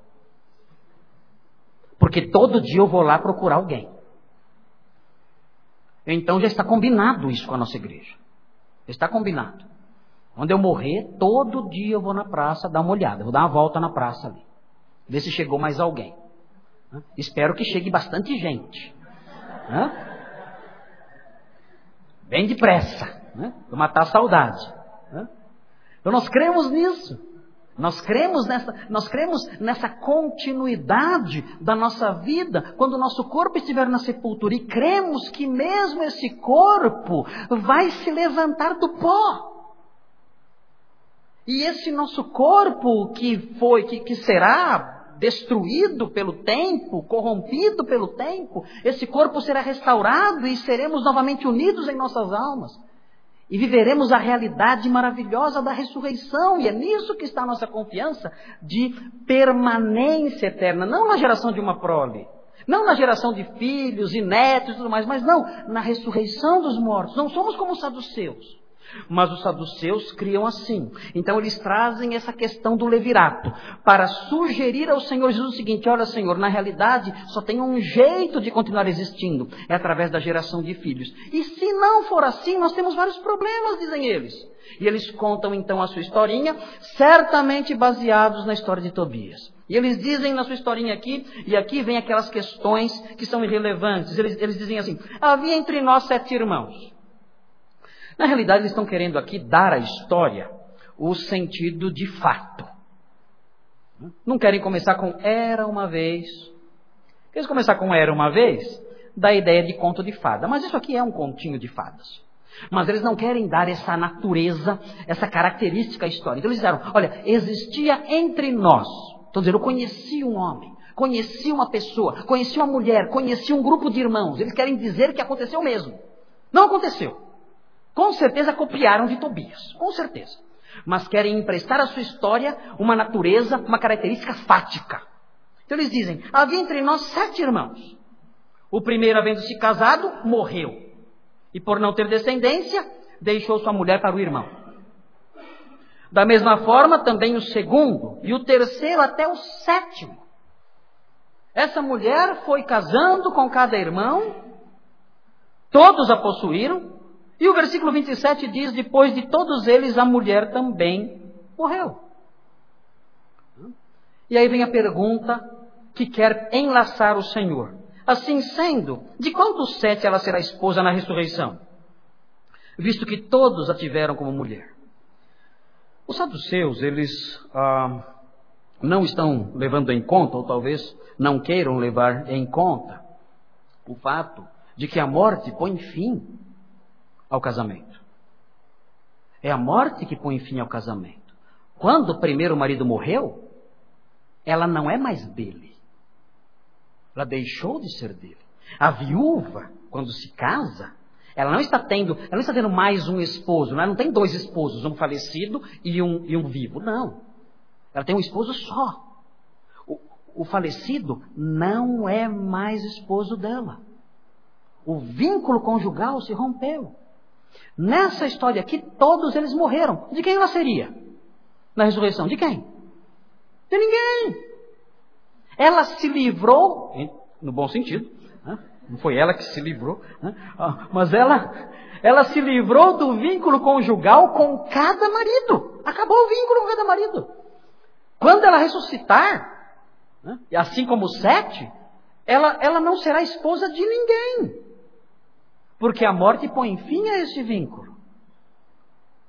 Porque todo dia eu vou lá procurar alguém. Então já está combinado isso com a nossa igreja. Está combinado. Quando eu morrer, todo dia eu vou na praça dar uma olhada. Vou dar uma volta na praça ali. Ver se chegou mais alguém. Espero que chegue bastante gente. Hã? Bem depressa. Né? Para matar a saudade. Hã? Então nós cremos nisso. Nós cremos nessa, nós cremos nessa continuidade da nossa vida quando o nosso corpo estiver na sepultura. E cremos que mesmo esse corpo vai se levantar do pó. E esse nosso corpo que foi, que, que será destruído pelo tempo, corrompido pelo tempo, esse corpo será restaurado e seremos novamente unidos em nossas almas. E viveremos a realidade maravilhosa da ressurreição. E é nisso que está a nossa confiança de permanência eterna. Não na geração de uma prole. Não na geração de filhos e netos e tudo mais. Mas não, na ressurreição dos mortos. Não somos como os saduceus. Mas os saduceus criam assim. Então eles trazem essa questão do levirato para sugerir ao Senhor Jesus o seguinte: olha, Senhor, na realidade só tem um jeito de continuar existindo, é através da geração de filhos. E se não for assim, nós temos vários problemas, dizem eles. E eles contam então a sua historinha, certamente baseados na história de Tobias. E eles dizem na sua historinha aqui, e aqui vem aquelas questões que são irrelevantes. Eles, eles dizem assim: havia entre nós sete irmãos. Na realidade, eles estão querendo aqui dar à história o sentido de fato. Não querem começar com era uma vez. Eles começar com era uma vez, dá a ideia de conto de fada. Mas isso aqui é um continho de fadas. Mas eles não querem dar essa natureza, essa característica histórica. Então eles disseram: olha, existia entre nós. Estou dizendo, eu conheci um homem, conheci uma pessoa, conheci uma mulher, conheci um grupo de irmãos. Eles querem dizer que aconteceu mesmo. Não aconteceu. Com certeza copiaram de Tobias, com certeza. Mas querem emprestar à sua história uma natureza, uma característica fática. Então eles dizem: havia entre nós sete irmãos. O primeiro, havendo-se casado, morreu. E por não ter descendência, deixou sua mulher para o irmão. Da mesma forma, também o segundo, e o terceiro até o sétimo. Essa mulher foi casando com cada irmão, todos a possuíram. E o versículo vinte e sete diz: depois de todos eles, a mulher também morreu. E aí vem a pergunta que quer enlaçar o Senhor. Assim sendo, de quantos sete ela será esposa na ressurreição? Visto que todos a tiveram como mulher. Os saduceus, eles ah, não estão levando em conta, ou talvez não queiram levar em conta, o fato de que a morte põe fim ao casamento. É a morte que põe fim ao casamento. Quando o primeiro marido morreu, ela não é mais dele. Ela deixou de ser dele. A viúva, quando se casa, ela não está tendo, ela não está tendo mais um esposo. Ela não tem dois esposos, um falecido e um, e um vivo. Não. Ela tem um esposo só. O, o falecido não é mais esposo dela. O vínculo conjugal se rompeu. Nessa história aqui, todos eles morreram. De quem ela seria? Na ressurreição, de quem? De ninguém. Ela se livrou, no bom sentido, né? Não foi ela que se livrou, né? Mas ela, ela se livrou do vínculo conjugal com cada marido. Acabou o vínculo com cada marido. Quando ela ressuscitar, né? E assim como os sete, ela, ela não será esposa de ninguém. Porque a morte põe fim a esse vínculo.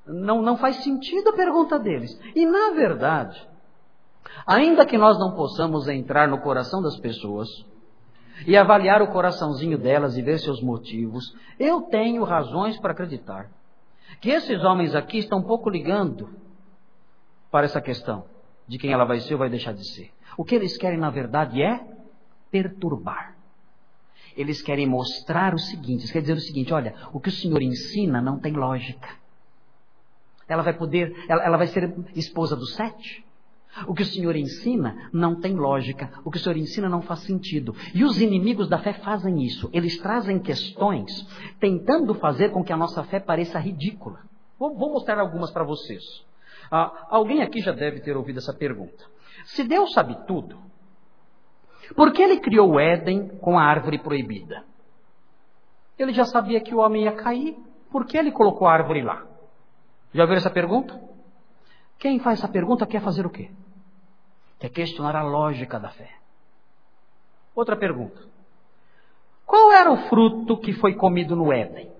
Não, não faz sentido a pergunta deles. E na verdade, ainda que nós não possamos entrar no coração das pessoas e avaliar o coraçãozinho delas e ver seus motivos, eu tenho razões para acreditar que esses homens aqui estão um pouco ligando para essa questão de quem ela vai ser ou vai deixar de ser. O que eles querem, na verdade, é perturbar. Eles querem mostrar o seguinte, eles querem dizer o seguinte: olha, o que o Senhor ensina não tem lógica. Ela vai poder, ela, ela vai ser esposa do Sete? O que o Senhor ensina não tem lógica. O que o Senhor ensina não faz sentido. E os inimigos da fé fazem isso. Eles trazem questões tentando fazer com que a nossa fé pareça ridícula. Vou, vou mostrar algumas para vocês. Ah, alguém aqui já deve ter ouvido essa pergunta. Se Deus sabe tudo, por que Ele criou o Éden com a árvore proibida? Ele já sabia que o homem ia cair. Por que Ele colocou a árvore lá? Já ouviram essa pergunta? Quem faz essa pergunta quer fazer o quê? Quer questionar a lógica da fé. Outra pergunta. Qual era o fruto que foi comido no Éden?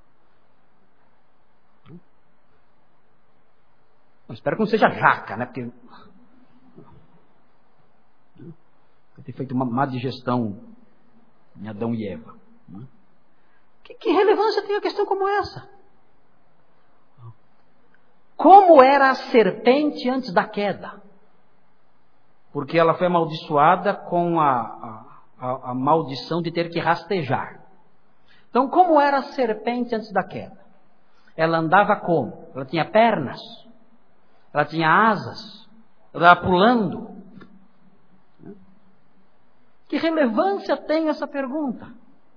Eu espero que não seja jaca, né? Porque ter feito uma má digestão em Adão e Eva. Que, que relevância tem uma questão como essa? Como era a serpente antes da queda? Porque ela foi amaldiçoada com a, a, a, a maldição de ter que rastejar. Então, como era a serpente antes da queda? Ela andava como? Ela tinha pernas? Ela tinha asas? Ela estava pulando? Que relevância tem essa pergunta?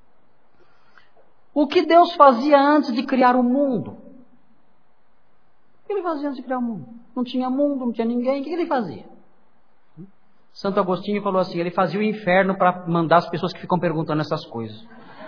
O que Deus fazia antes de criar o mundo? O que Ele fazia antes de criar o mundo? Não tinha mundo, não tinha ninguém. O que Ele fazia? Santo Agostinho falou assim: Ele fazia o inferno para mandar as pessoas que ficam perguntando essas coisas.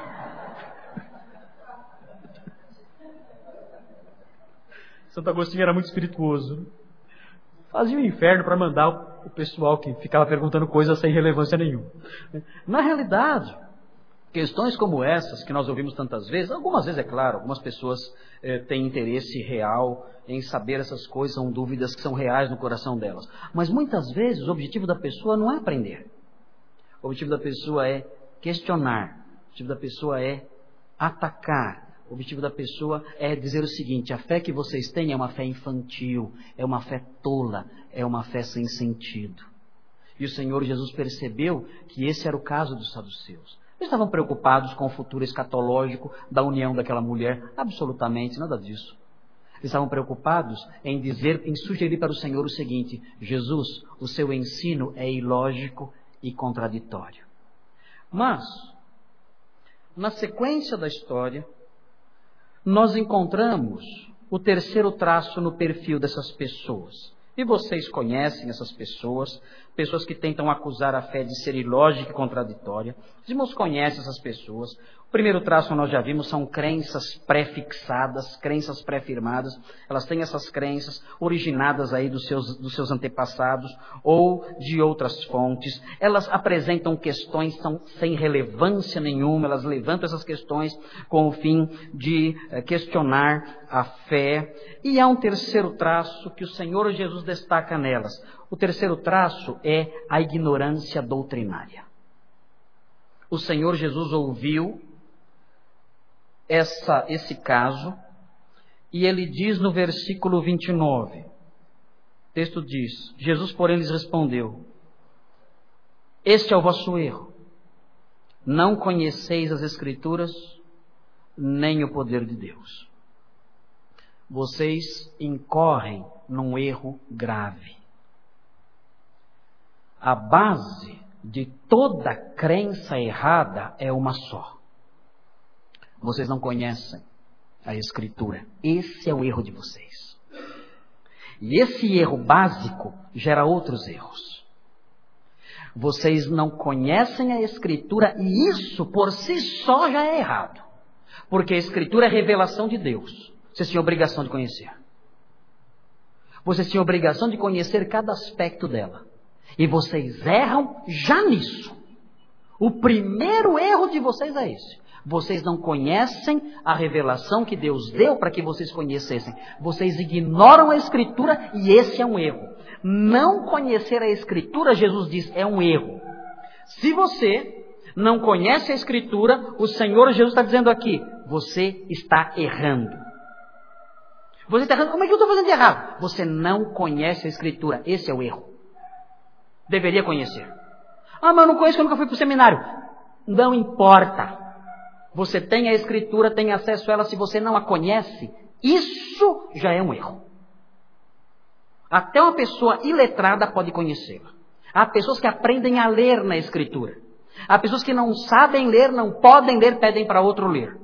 Santo Agostinho era muito espirituoso. Fazia o inferno para mandar o pessoal que ficava perguntando coisas sem relevância nenhuma. Na realidade, questões como essas que nós ouvimos tantas vezes, algumas vezes é claro, algumas pessoas eh, têm interesse real em saber essas coisas, são dúvidas que são reais no coração delas. Mas muitas vezes o objetivo da pessoa não é aprender. O objetivo da pessoa é questionar. O objetivo da pessoa é atacar. O objetivo da pessoa é dizer o seguinte: a fé que vocês têm é uma fé infantil, é uma fé tola, é uma fé sem sentido. E o Senhor Jesus percebeu que esse era o caso dos saduceus. Eles estavam preocupados com o futuro escatológico da união daquela mulher? Absolutamente nada disso. Eles estavam preocupados em dizer, em sugerir para o Senhor o seguinte: Jesus, o seu ensino é ilógico e contraditório. Mas, na sequência da história, nós encontramos o terceiro traço no perfil dessas pessoas. E vocês conhecem essas pessoas, pessoas que tentam acusar a fé de ser ilógica e contraditória. Os irmãos conhecem essas pessoas. O primeiro traço nós já vimos, são crenças pré-fixadas, crenças pré-firmadas. Elas têm essas crenças originadas aí dos seus, dos seus antepassados ou de outras fontes. Elas apresentam questões são, sem relevância nenhuma, elas levantam essas questões com o fim de eh, questionar a fé. E há um terceiro traço que o Senhor Jesus destaca nelas. O terceiro traço é a ignorância doutrinária. O Senhor Jesus ouviu essa, esse caso e ele diz no versículo vinte e nove, o texto diz: Jesus, porém, lhes respondeu: este é o vosso erro. Não conheceis as Escrituras, nem o poder de Deus. Vocês incorrem num erro grave. A base de toda crença errada é uma só. Vocês não conhecem a Escritura. Esse é o erro de vocês. E esse erro básico gera outros erros. Vocês não conhecem a Escritura e isso por si só já é errado. Porque a Escritura é revelação de Deus. Vocês têm obrigação de conhecer. Vocês têm obrigação de conhecer cada aspecto dela. E vocês erram já nisso. O primeiro erro de vocês é esse. Vocês não conhecem a revelação que Deus deu para que vocês conhecessem. Vocês ignoram a Escritura e esse é um erro. Não conhecer a Escritura, Jesus diz, é um erro. Se você não conhece a Escritura, o Senhor Jesus está dizendo aqui, você está errando. Você está errando. Como é que eu estou fazendo de errado? Você não conhece a Escritura. Esse é o erro. Deveria conhecer. Ah, mas eu não conheço, eu nunca fui para o seminário. Não importa. Você tem a Escritura, tem acesso a ela. Se você não a conhece, isso já é um erro. Até uma pessoa iletrada pode conhecê-la. Há pessoas que aprendem a ler na Escritura. Há pessoas que não sabem ler, não podem ler, pedem para outro ler.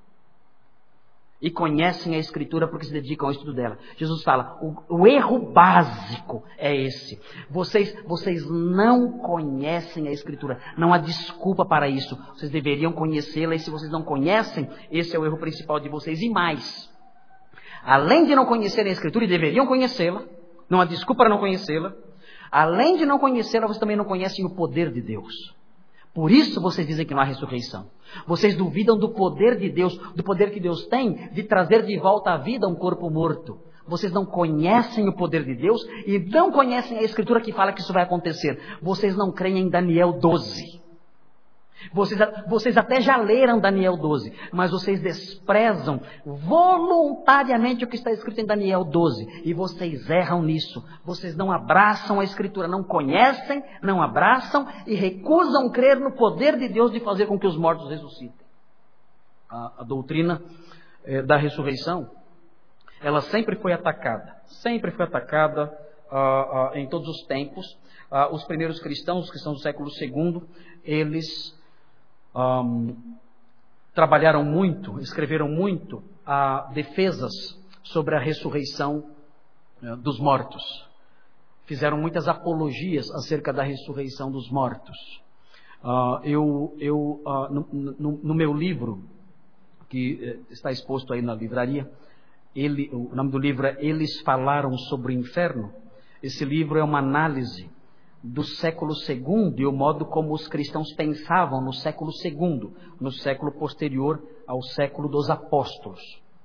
E conhecem a Escritura porque se dedicam ao estudo dela. Jesus fala, o, o erro básico é esse. Vocês, vocês não conhecem a Escritura. Não há desculpa para isso. Vocês deveriam conhecê-la e se vocês não conhecem, esse é o erro principal de vocês. E mais, além de não conhecerem a Escritura e deveriam conhecê-la, não há desculpa para não conhecê-la, além de não conhecê-la, vocês também não conhecem o poder de Deus. Por isso vocês dizem que não há ressurreição. Vocês duvidam do poder de Deus, do poder que Deus tem de trazer de volta à vida um corpo morto. Vocês não conhecem o poder de Deus e não conhecem a Escritura que fala que isso vai acontecer. Vocês não creem em Daniel doze. Vocês, vocês até já leram Daniel doze, mas vocês desprezam voluntariamente o que está escrito em Daniel doze. E vocês erram nisso. Vocês não abraçam a Escritura, não conhecem, não abraçam e recusam crer no poder de Deus de fazer com que os mortos ressuscitem. A, a doutrina é, da ressurreição, ela sempre foi atacada. Sempre foi atacada uh, uh, em todos os tempos. Uh, os primeiros cristãos, os cristãos do século segundo, eles... Um, trabalharam muito, escreveram muito a defesas sobre a ressurreição uh, dos mortos. Fizeram muitas apologias acerca da ressurreição dos mortos. Uh, eu, eu uh, no, no, no meu livro, que uh, está exposto aí na livraria, ele, o nome do livro é Eles Falaram sobre o Inferno. Esse livro é uma análise do século segundo e o modo como os cristãos pensavam no século segundo, no século posterior ao século dos apóstolos.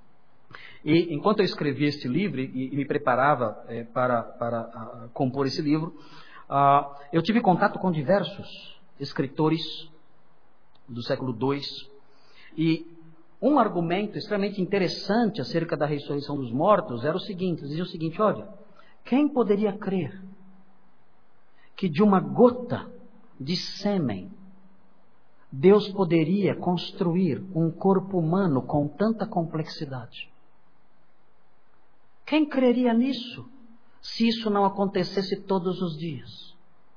E enquanto eu escrevi este livro e, e me preparava é, para, para uh, compor esse livro, uh, eu tive contato com diversos escritores do século dois e um argumento extremamente interessante acerca da ressurreição dos mortos era o seguinte, dizia o seguinte, olha, quem poderia crer que de uma gota de sêmen Deus poderia construir um corpo humano com tanta complexidade? Quem creria nisso, se isso não acontecesse todos os dias?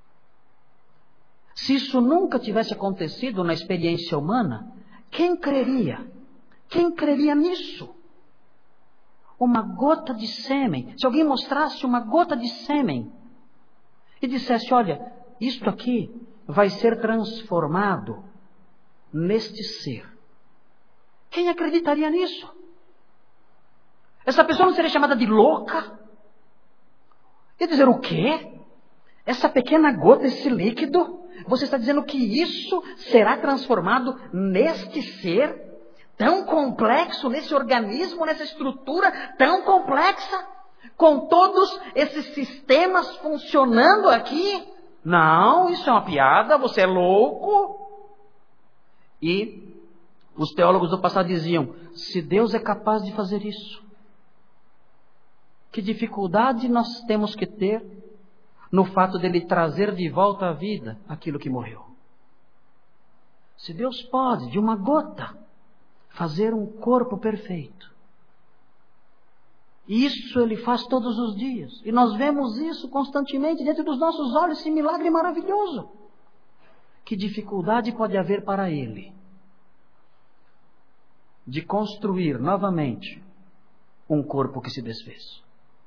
Se isso nunca tivesse acontecido na experiência humana, quem creria? Quem creria nisso? Uma gota de sêmen. Se alguém mostrasse uma gota de sêmen e dissesse, olha, isto aqui vai ser transformado neste ser. Quem acreditaria nisso? Essa pessoa não seria chamada de louca? E dizer o quê? Essa pequena gota, esse líquido, você está dizendo que isso será transformado neste ser tão complexo, nesse organismo, nessa estrutura tão complexa, com todos esses sistemas funcionando aqui? Não, isso é uma piada, você é louco. E os teólogos do passado diziam, se Deus é capaz de fazer isso, que dificuldade nós temos que ter no fato dele trazer de volta à vida aquilo que morreu? Se Deus pode, de uma gota, fazer um corpo perfeito, isso Ele faz todos os dias, e nós vemos isso constantemente diante dos nossos olhos, esse milagre maravilhoso. Que dificuldade pode haver para Ele de construir novamente um corpo que se desfez?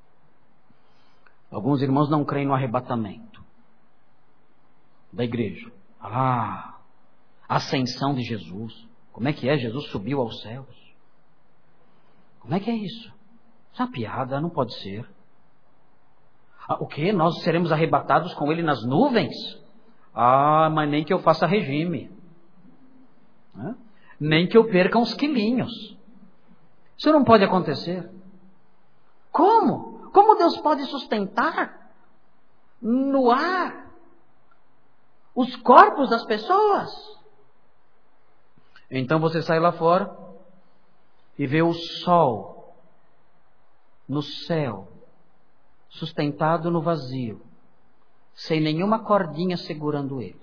Alguns irmãos não creem no arrebatamento da igreja. Ah, a ascensão de Jesus. Como é que é? Jesus subiu aos céus. Como é que é isso? Isso é uma piada, não pode ser. Ah, o quê? Nós seremos arrebatados com Ele nas nuvens? Ah, mas nem que eu faça regime. nem que eu perca uns quilinhos. Isso não pode acontecer. Como? Como Deus pode sustentar no ar os corpos das pessoas? Então você sai lá fora e vê o sol no céu, sustentado no vazio, sem nenhuma cordinha segurando ele.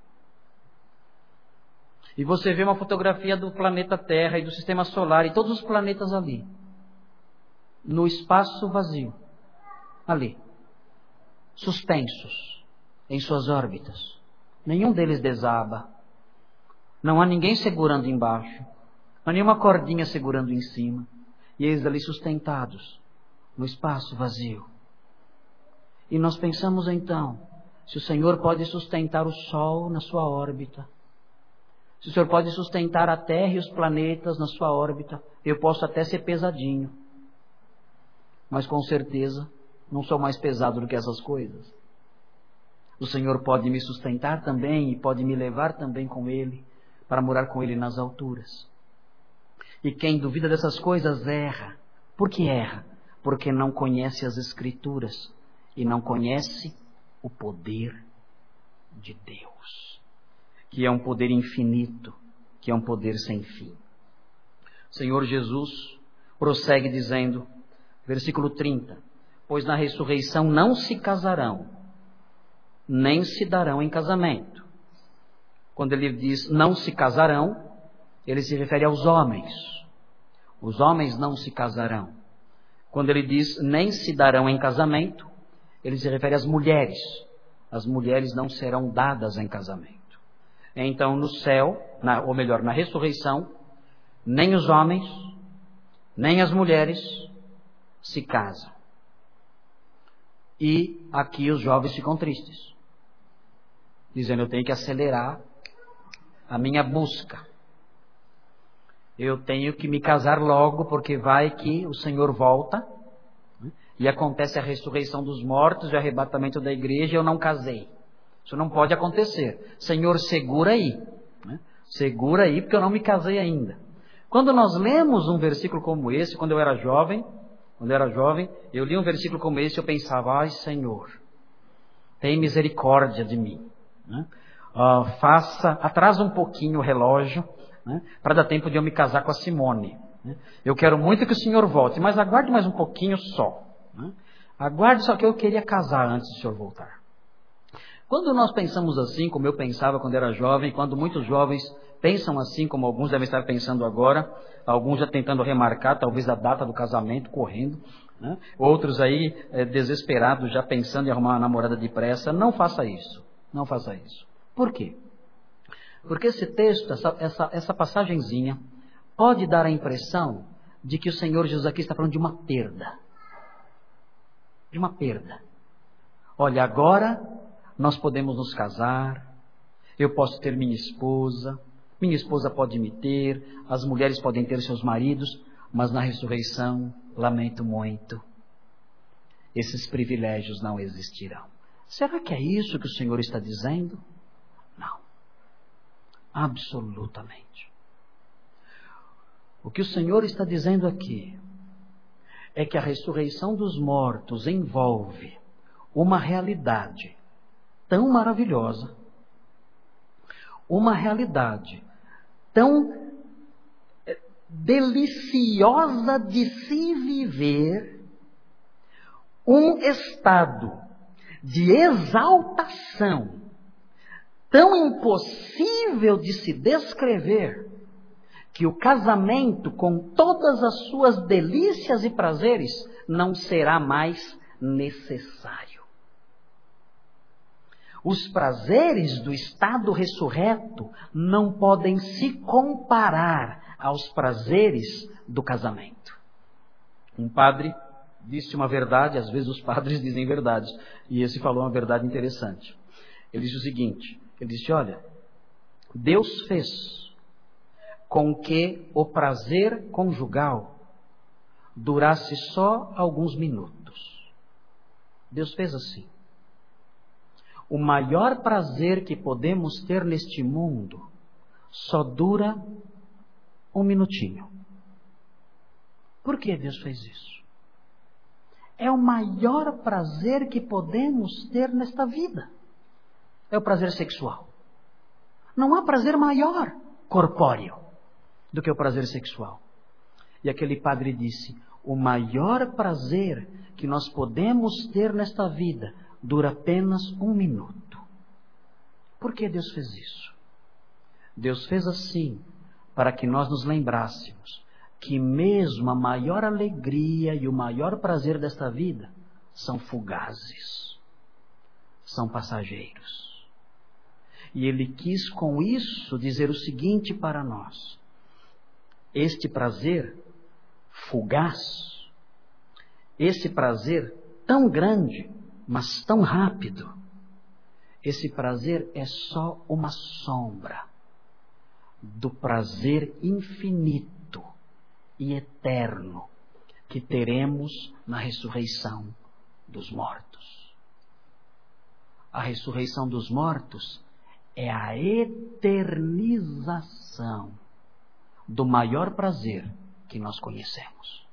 E você vê uma fotografia do planeta Terra e do Sistema Solar e todos os planetas ali, no espaço vazio, ali, suspensos em suas órbitas. Nenhum deles desaba. Não há ninguém segurando embaixo. Não há nenhuma cordinha segurando em cima. E eles ali sustentados no espaço vazio. E nós pensamos então, se o Senhor pode sustentar o Sol na sua órbita, se o Senhor pode sustentar a Terra e os planetas na sua órbita, eu posso até ser pesadinho. Mas com certeza não sou mais pesado do que essas coisas. O Senhor pode me sustentar também e pode me levar também com Ele para morar com Ele nas alturas. E quem duvida dessas coisas erra. Por que erra? Porque não conhece as Escrituras e não conhece o poder de Deus, que é um poder infinito, que é um poder sem fim. O Senhor Jesus prossegue dizendo, versículo trinta, pois na ressurreição não se casarão, nem se darão em casamento. Quando ele diz não se casarão, ele se refere aos homens. Os homens não se casarão. Quando ele diz nem se darão em casamento, ele se refere às mulheres. As mulheres não serão dadas em casamento. Então no céu, na, ou melhor, na ressurreição, nem os homens, nem as mulheres se casam. E aqui os jovens ficam tristes, dizendo, eu tenho que acelerar a minha busca. Eu tenho que me casar logo, porque vai que o Senhor volta, e acontece a ressurreição dos mortos e o arrebatamento da igreja, e eu não casei. Isso não pode acontecer. Senhor, segura aí. Segura aí, porque eu não me casei ainda. Quando nós lemos um versículo como esse, quando eu era jovem, quando eu era jovem, eu li um versículo como esse, eu pensava, ai Senhor, tem misericórdia de mim. Né? Uh, faça, atrasa um pouquinho o relógio, né? Para dar tempo de eu me casar com a Simone. Né? Eu quero muito que o Senhor volte, mas aguarde mais um pouquinho só. Né? Aguarde só que eu queria casar antes do Senhor voltar. Quando nós pensamos assim, como eu pensava quando era jovem, quando muitos jovens pensam assim, como alguns devem estar pensando agora, alguns já tentando remarcar talvez a data do casamento, correndo, né? Outros aí é, desesperados, já pensando em arrumar uma namorada depressa, não faça isso, não faça isso. Por quê? Porque esse texto, essa, essa, essa passagenzinha, pode dar a impressão de que o Senhor Jesus aqui está falando de uma perda. De uma perda. Olha, agora nós podemos nos casar, eu posso ter minha esposa, minha esposa pode me ter, as mulheres podem ter seus maridos, mas na ressurreição, lamento muito, esses privilégios não existirão. Será que é isso que o Senhor está dizendo? Não. Absolutamente. O que o Senhor está dizendo aqui é que a ressurreição dos mortos envolve uma realidade tão maravilhosa, uma realidade tão deliciosa de se viver, um estado de exaltação tão impossível de se descrever, que o casamento, com todas as suas delícias e prazeres, não será mais necessário. Os prazeres do estado ressurreto não podem se comparar aos prazeres do casamento. Um padre disse uma verdade, às vezes os padres dizem verdades, e esse falou uma verdade interessante. Ele disse o seguinte, ele disse, olha, Deus fez com que o prazer conjugal durasse só alguns minutos. Deus fez assim. O maior prazer que podemos ter neste mundo só dura um minutinho. Por que Deus fez isso? É o maior prazer que podemos ter nesta vida. É o prazer sexual. Não há prazer maior, corpóreo, do que o prazer sexual. E aquele padre disse, o maior prazer que nós podemos ter nesta vida dura apenas um minuto. Por que Deus fez isso? Deus fez assim para que nós nos lembrássemos que mesmo a maior alegria e o maior prazer desta vida são fugazes, são passageiros. E Ele quis com isso dizer o seguinte para nós: este prazer fugaz, esse prazer tão grande, mas tão rápido, esse prazer é só uma sombra do prazer infinito e eterno que teremos na ressurreição dos mortos. A ressurreição dos mortos é a eternização do maior prazer que nós conhecemos.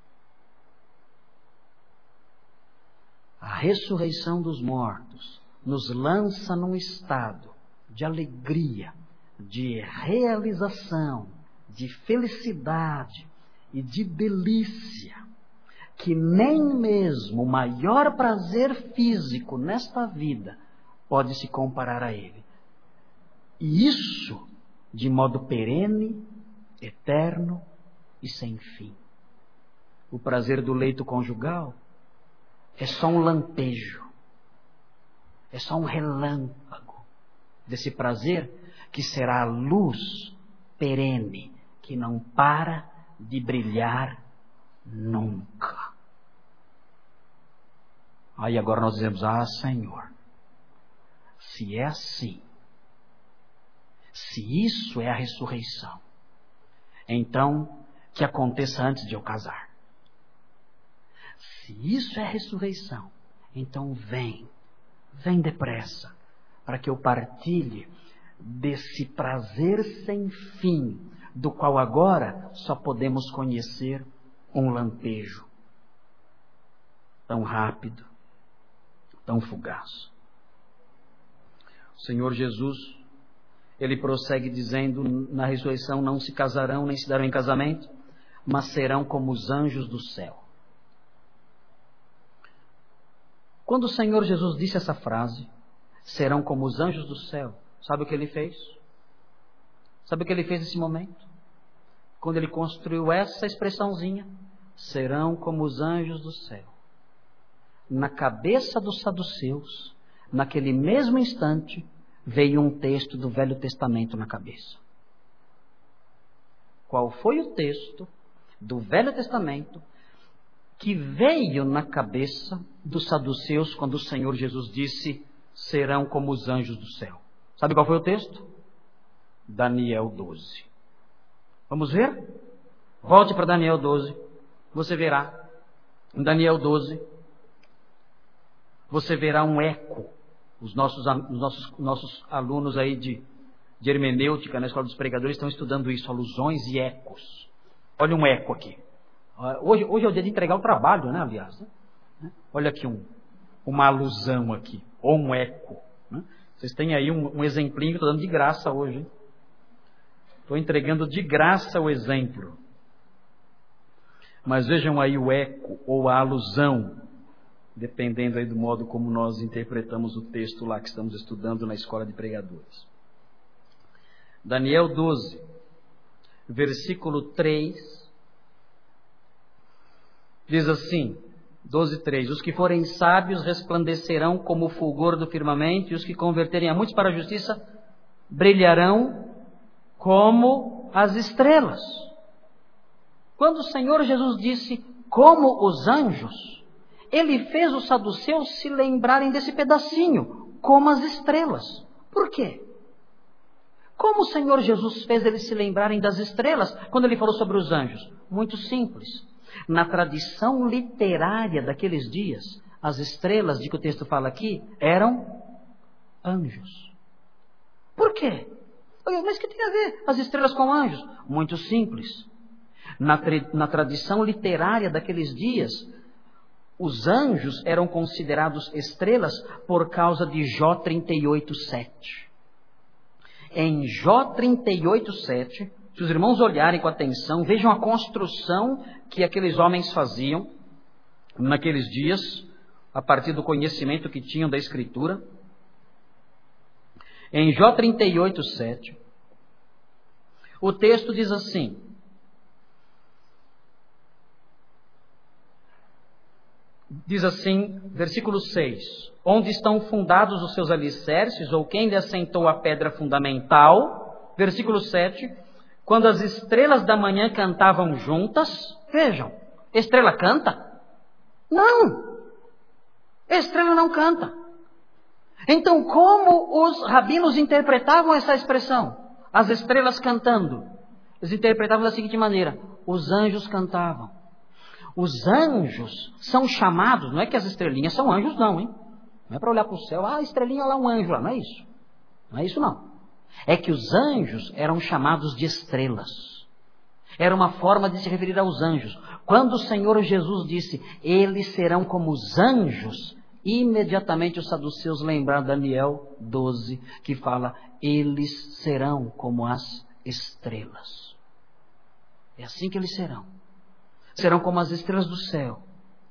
A ressurreição dos mortos nos lança num estado de alegria, de realização, de felicidade e de delícia, que nem mesmo o maior prazer físico nesta vida pode se comparar a ele. E isso de modo perene, eterno e sem fim. O prazer do leito conjugal é só um lampejo, é só um relâmpago desse prazer que será a luz perene, que não para de brilhar nunca. Aí agora nós dizemos, ah, Senhor, se é assim, se isso é a ressurreição, então que aconteça antes de eu casar. Se isso é a ressurreição, então vem, vem depressa, para que eu partilhe desse prazer sem fim, do qual agora só podemos conhecer um lampejo, tão rápido, tão fugaz. O Senhor Jesus, Ele prossegue dizendo, na ressurreição não se casarão, nem se darão em casamento, mas serão como os anjos do céu. Quando o Senhor Jesus disse essa frase, serão como os anjos do céu, sabe o que Ele fez? Sabe o que Ele fez nesse momento? Quando Ele construiu essa expressãozinha, serão como os anjos do céu. Na cabeça dos saduceus, naquele mesmo instante, veio um texto do Velho Testamento na cabeça. Qual foi o texto do Velho Testamento que veio na cabeça dos saduceus quando o Senhor Jesus disse, serão como os anjos do céu? Sabe qual foi o texto? Daniel doze. Vamos ver? Volte para Daniel doze. Você verá. Em Daniel doze, você verá um eco. Os nossos, os nossos, nossos alunos aí de, de hermenêutica na Escola dos Pregadores estão estudando isso, alusões e ecos. Olha um eco aqui. Hoje, hoje é o dia de entregar o trabalho, né, aliás. Né? Olha aqui um, uma alusão aqui, ou um eco. Né? Vocês têm aí um, um exemplinho que eu estou dando de graça hoje. Hein? Estou entregando de graça o exemplo. Mas vejam aí o eco ou a alusão, dependendo aí do modo como nós interpretamos o texto lá que estamos estudando na Escola de Pregadores. Daniel doze, versículo três, diz assim, doze, três, os que forem sábios resplandecerão como o fulgor do firmamento, e os que converterem a muitos para a justiça brilharão como as estrelas. Quando o Senhor Jesus disse, como os anjos, Ele fez os saduceus se lembrarem desse pedacinho, como as estrelas. Por quê? Como o Senhor Jesus fez eles se lembrarem das estrelas quando Ele falou sobre os anjos? Muito simples. Na tradição literária daqueles dias, as estrelas de que o texto fala aqui eram anjos. Por quê? Mas o que tem a ver as estrelas com anjos? Muito simples. Na, na tradição literária daqueles dias, os anjos eram considerados estrelas por causa de Jó trinta e oito, sete. Em Jó trinta e oito, sete, se os irmãos olharem com atenção, vejam a construção que aqueles homens faziam naqueles dias, a partir do conhecimento que tinham da Escritura. Em Jó trinta e oito, sete, o texto diz assim: diz assim, versículo seis: onde estão fundados os seus alicerces, ou quem lhe assentou a pedra fundamental? Versículo sete: quando as estrelas da manhã cantavam juntas. Vejam, estrela canta? Não! Estrela não canta. Então, como os rabinos interpretavam essa expressão? As estrelas cantando. Eles interpretavam da seguinte maneira: os anjos cantavam. Os anjos são chamados, não é que as estrelinhas são anjos não, hein? Não é para olhar para o céu, ah, a estrelinha lá, um anjo lá, não é isso. Não é isso não. É que os anjos eram chamados de estrelas. Era uma forma de se referir aos anjos. Quando o Senhor Jesus disse, eles serão como os anjos, imediatamente os saduceus lembraram Daniel doze, que fala, eles serão como as estrelas. É assim que eles serão. Serão como as estrelas do céu.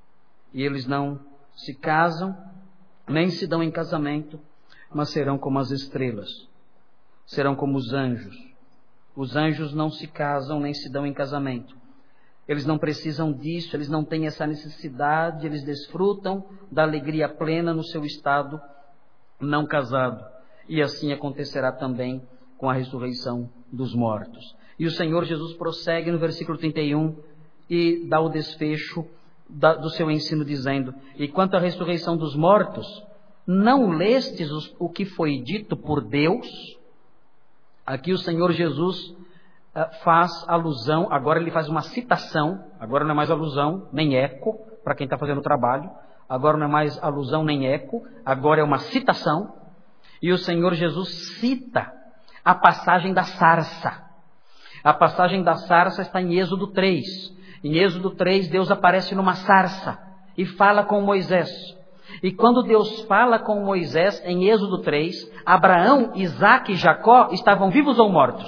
E eles não se casam, nem se dão em casamento, mas serão como as estrelas. Serão como os anjos. Os anjos não se casam, nem se dão em casamento. Eles não precisam disso, eles não têm essa necessidade, eles desfrutam da alegria plena no seu estado não casado. E assim acontecerá também com a ressurreição dos mortos. E o Senhor Jesus prossegue no versículo trinta e um e dá o desfecho da, do seu ensino dizendo, e quanto à ressurreição dos mortos, não lestes os, o que foi dito por Deus? Aqui o Senhor Jesus uh, faz alusão, agora ele faz uma citação, agora não é mais alusão, nem eco, para quem está fazendo o trabalho, agora não é mais alusão nem eco, agora é uma citação, e o Senhor Jesus cita a passagem da sarça. A passagem da sarça está em Êxodo três. Em Êxodo três, Deus aparece numa sarça e fala com Moisés. E quando Deus fala com Moisés, em Êxodo três, Abraão, Isaque e Jacó estavam vivos ou mortos?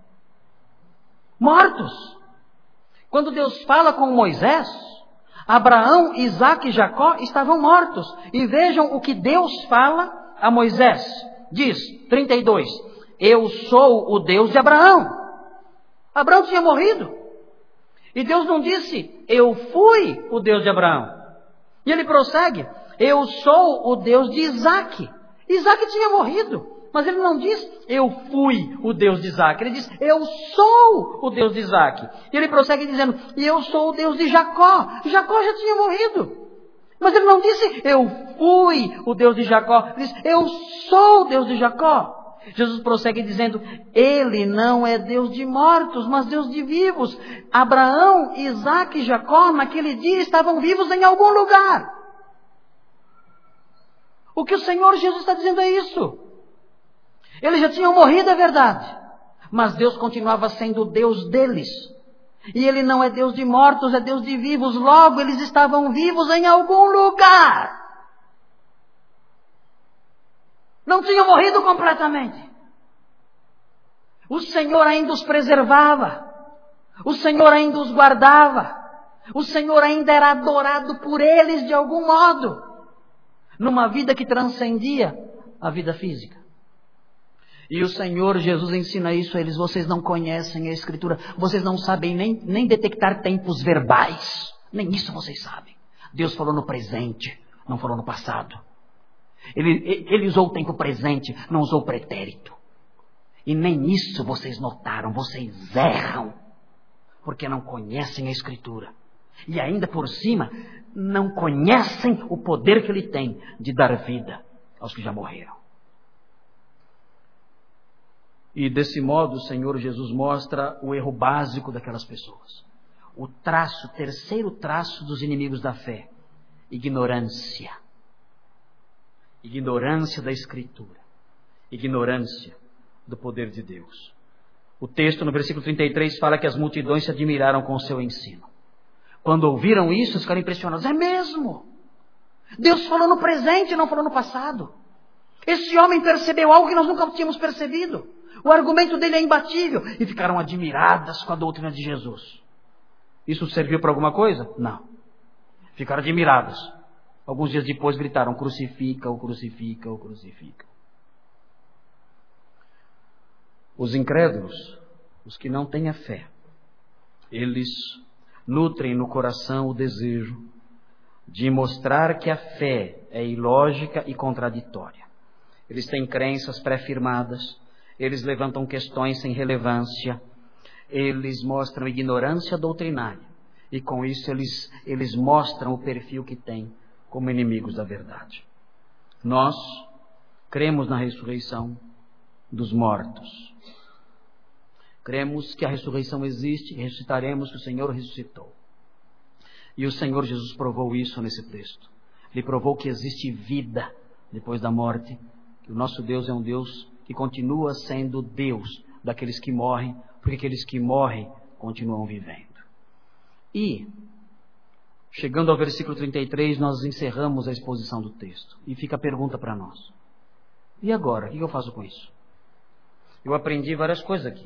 Mortos! Quando Deus fala com Moisés, Abraão, Isaque e Jacó estavam mortos. E vejam o que Deus fala a Moisés. Diz, trinta e dois, eu sou o Deus de Abraão. Abraão tinha morrido. E Deus não disse, eu fui o Deus de Abraão. E ele prossegue, eu sou o Deus de Isaque. Isaque tinha morrido, mas ele não diz, eu fui o Deus de Isaque. Ele diz, eu sou o Deus de Isaque. E ele prossegue dizendo, e eu sou o Deus de Jacó. Jacó já tinha morrido. Mas ele não disse, eu fui o Deus de Jacó. Ele diz, eu sou o Deus de Jacó. Jesus prossegue dizendo, ele não é Deus de mortos, mas Deus de vivos. Abraão, Isaque e Jacó naquele dia estavam vivos em algum lugar. O que o Senhor Jesus está dizendo é isso. Eles já tinham morrido, é verdade, mas Deus continuava sendo o Deus deles. E ele não é Deus de mortos, é Deus de vivos. Logo, eles estavam vivos em algum lugar. Não tinham morrido completamente. O Senhor ainda os preservava. O Senhor ainda os guardava. O Senhor ainda era adorado por eles de algum modo. Numa vida que transcendia a vida física. E o Senhor Jesus ensina isso a eles. Vocês não conhecem a Escritura. Vocês não sabem nem, nem detectar tempos verbais. Nem isso vocês sabem. Deus falou no presente, não falou no passado. Ele, ele usou o tempo presente, não usou o pretérito. E nem isso vocês notaram, vocês erram, porque não conhecem a Escritura. E ainda por cima, não conhecem o poder que Ele tem de dar vida aos que já morreram. E desse modo o Senhor Jesus mostra o erro básico daquelas pessoas. O traço, o terceiro traço dos inimigos da fé, ignorância. Ignorância da Escritura. Ignorância do poder de Deus. O texto no versículo trinta e três fala que as multidões se admiraram com o seu ensino. Quando ouviram isso, eles ficaram impressionados. É mesmo! Deus falou no presente e não falou no passado. Esse homem percebeu algo que nós nunca tínhamos percebido. O argumento dele é imbatível. E ficaram admiradas com a doutrina de Jesus. Isso serviu para alguma coisa? Não. Ficaram admiradas. Alguns dias depois gritaram, crucifica-o, crucifica-o, crucifica. Os incrédulos, os que não têm a fé, eles nutrem no coração o desejo de mostrar que a fé é ilógica e contraditória. Eles têm crenças pré-firmadas, eles levantam questões sem relevância, eles mostram ignorância doutrinária e com isso eles, eles mostram o perfil que têm como inimigos da verdade. Nós cremos na ressurreição dos mortos. Cremos que a ressurreição existe, e ressuscitaremos, que o Senhor ressuscitou. E o Senhor Jesus provou isso nesse texto. Ele provou que existe vida depois da morte, que o nosso Deus é um Deus que continua sendo Deus daqueles que morrem, porque aqueles que morrem continuam vivendo. E, chegando ao versículo trinta e três, nós encerramos a exposição do texto. E fica a pergunta para nós. E agora? O que eu faço com isso? Eu aprendi várias coisas aqui.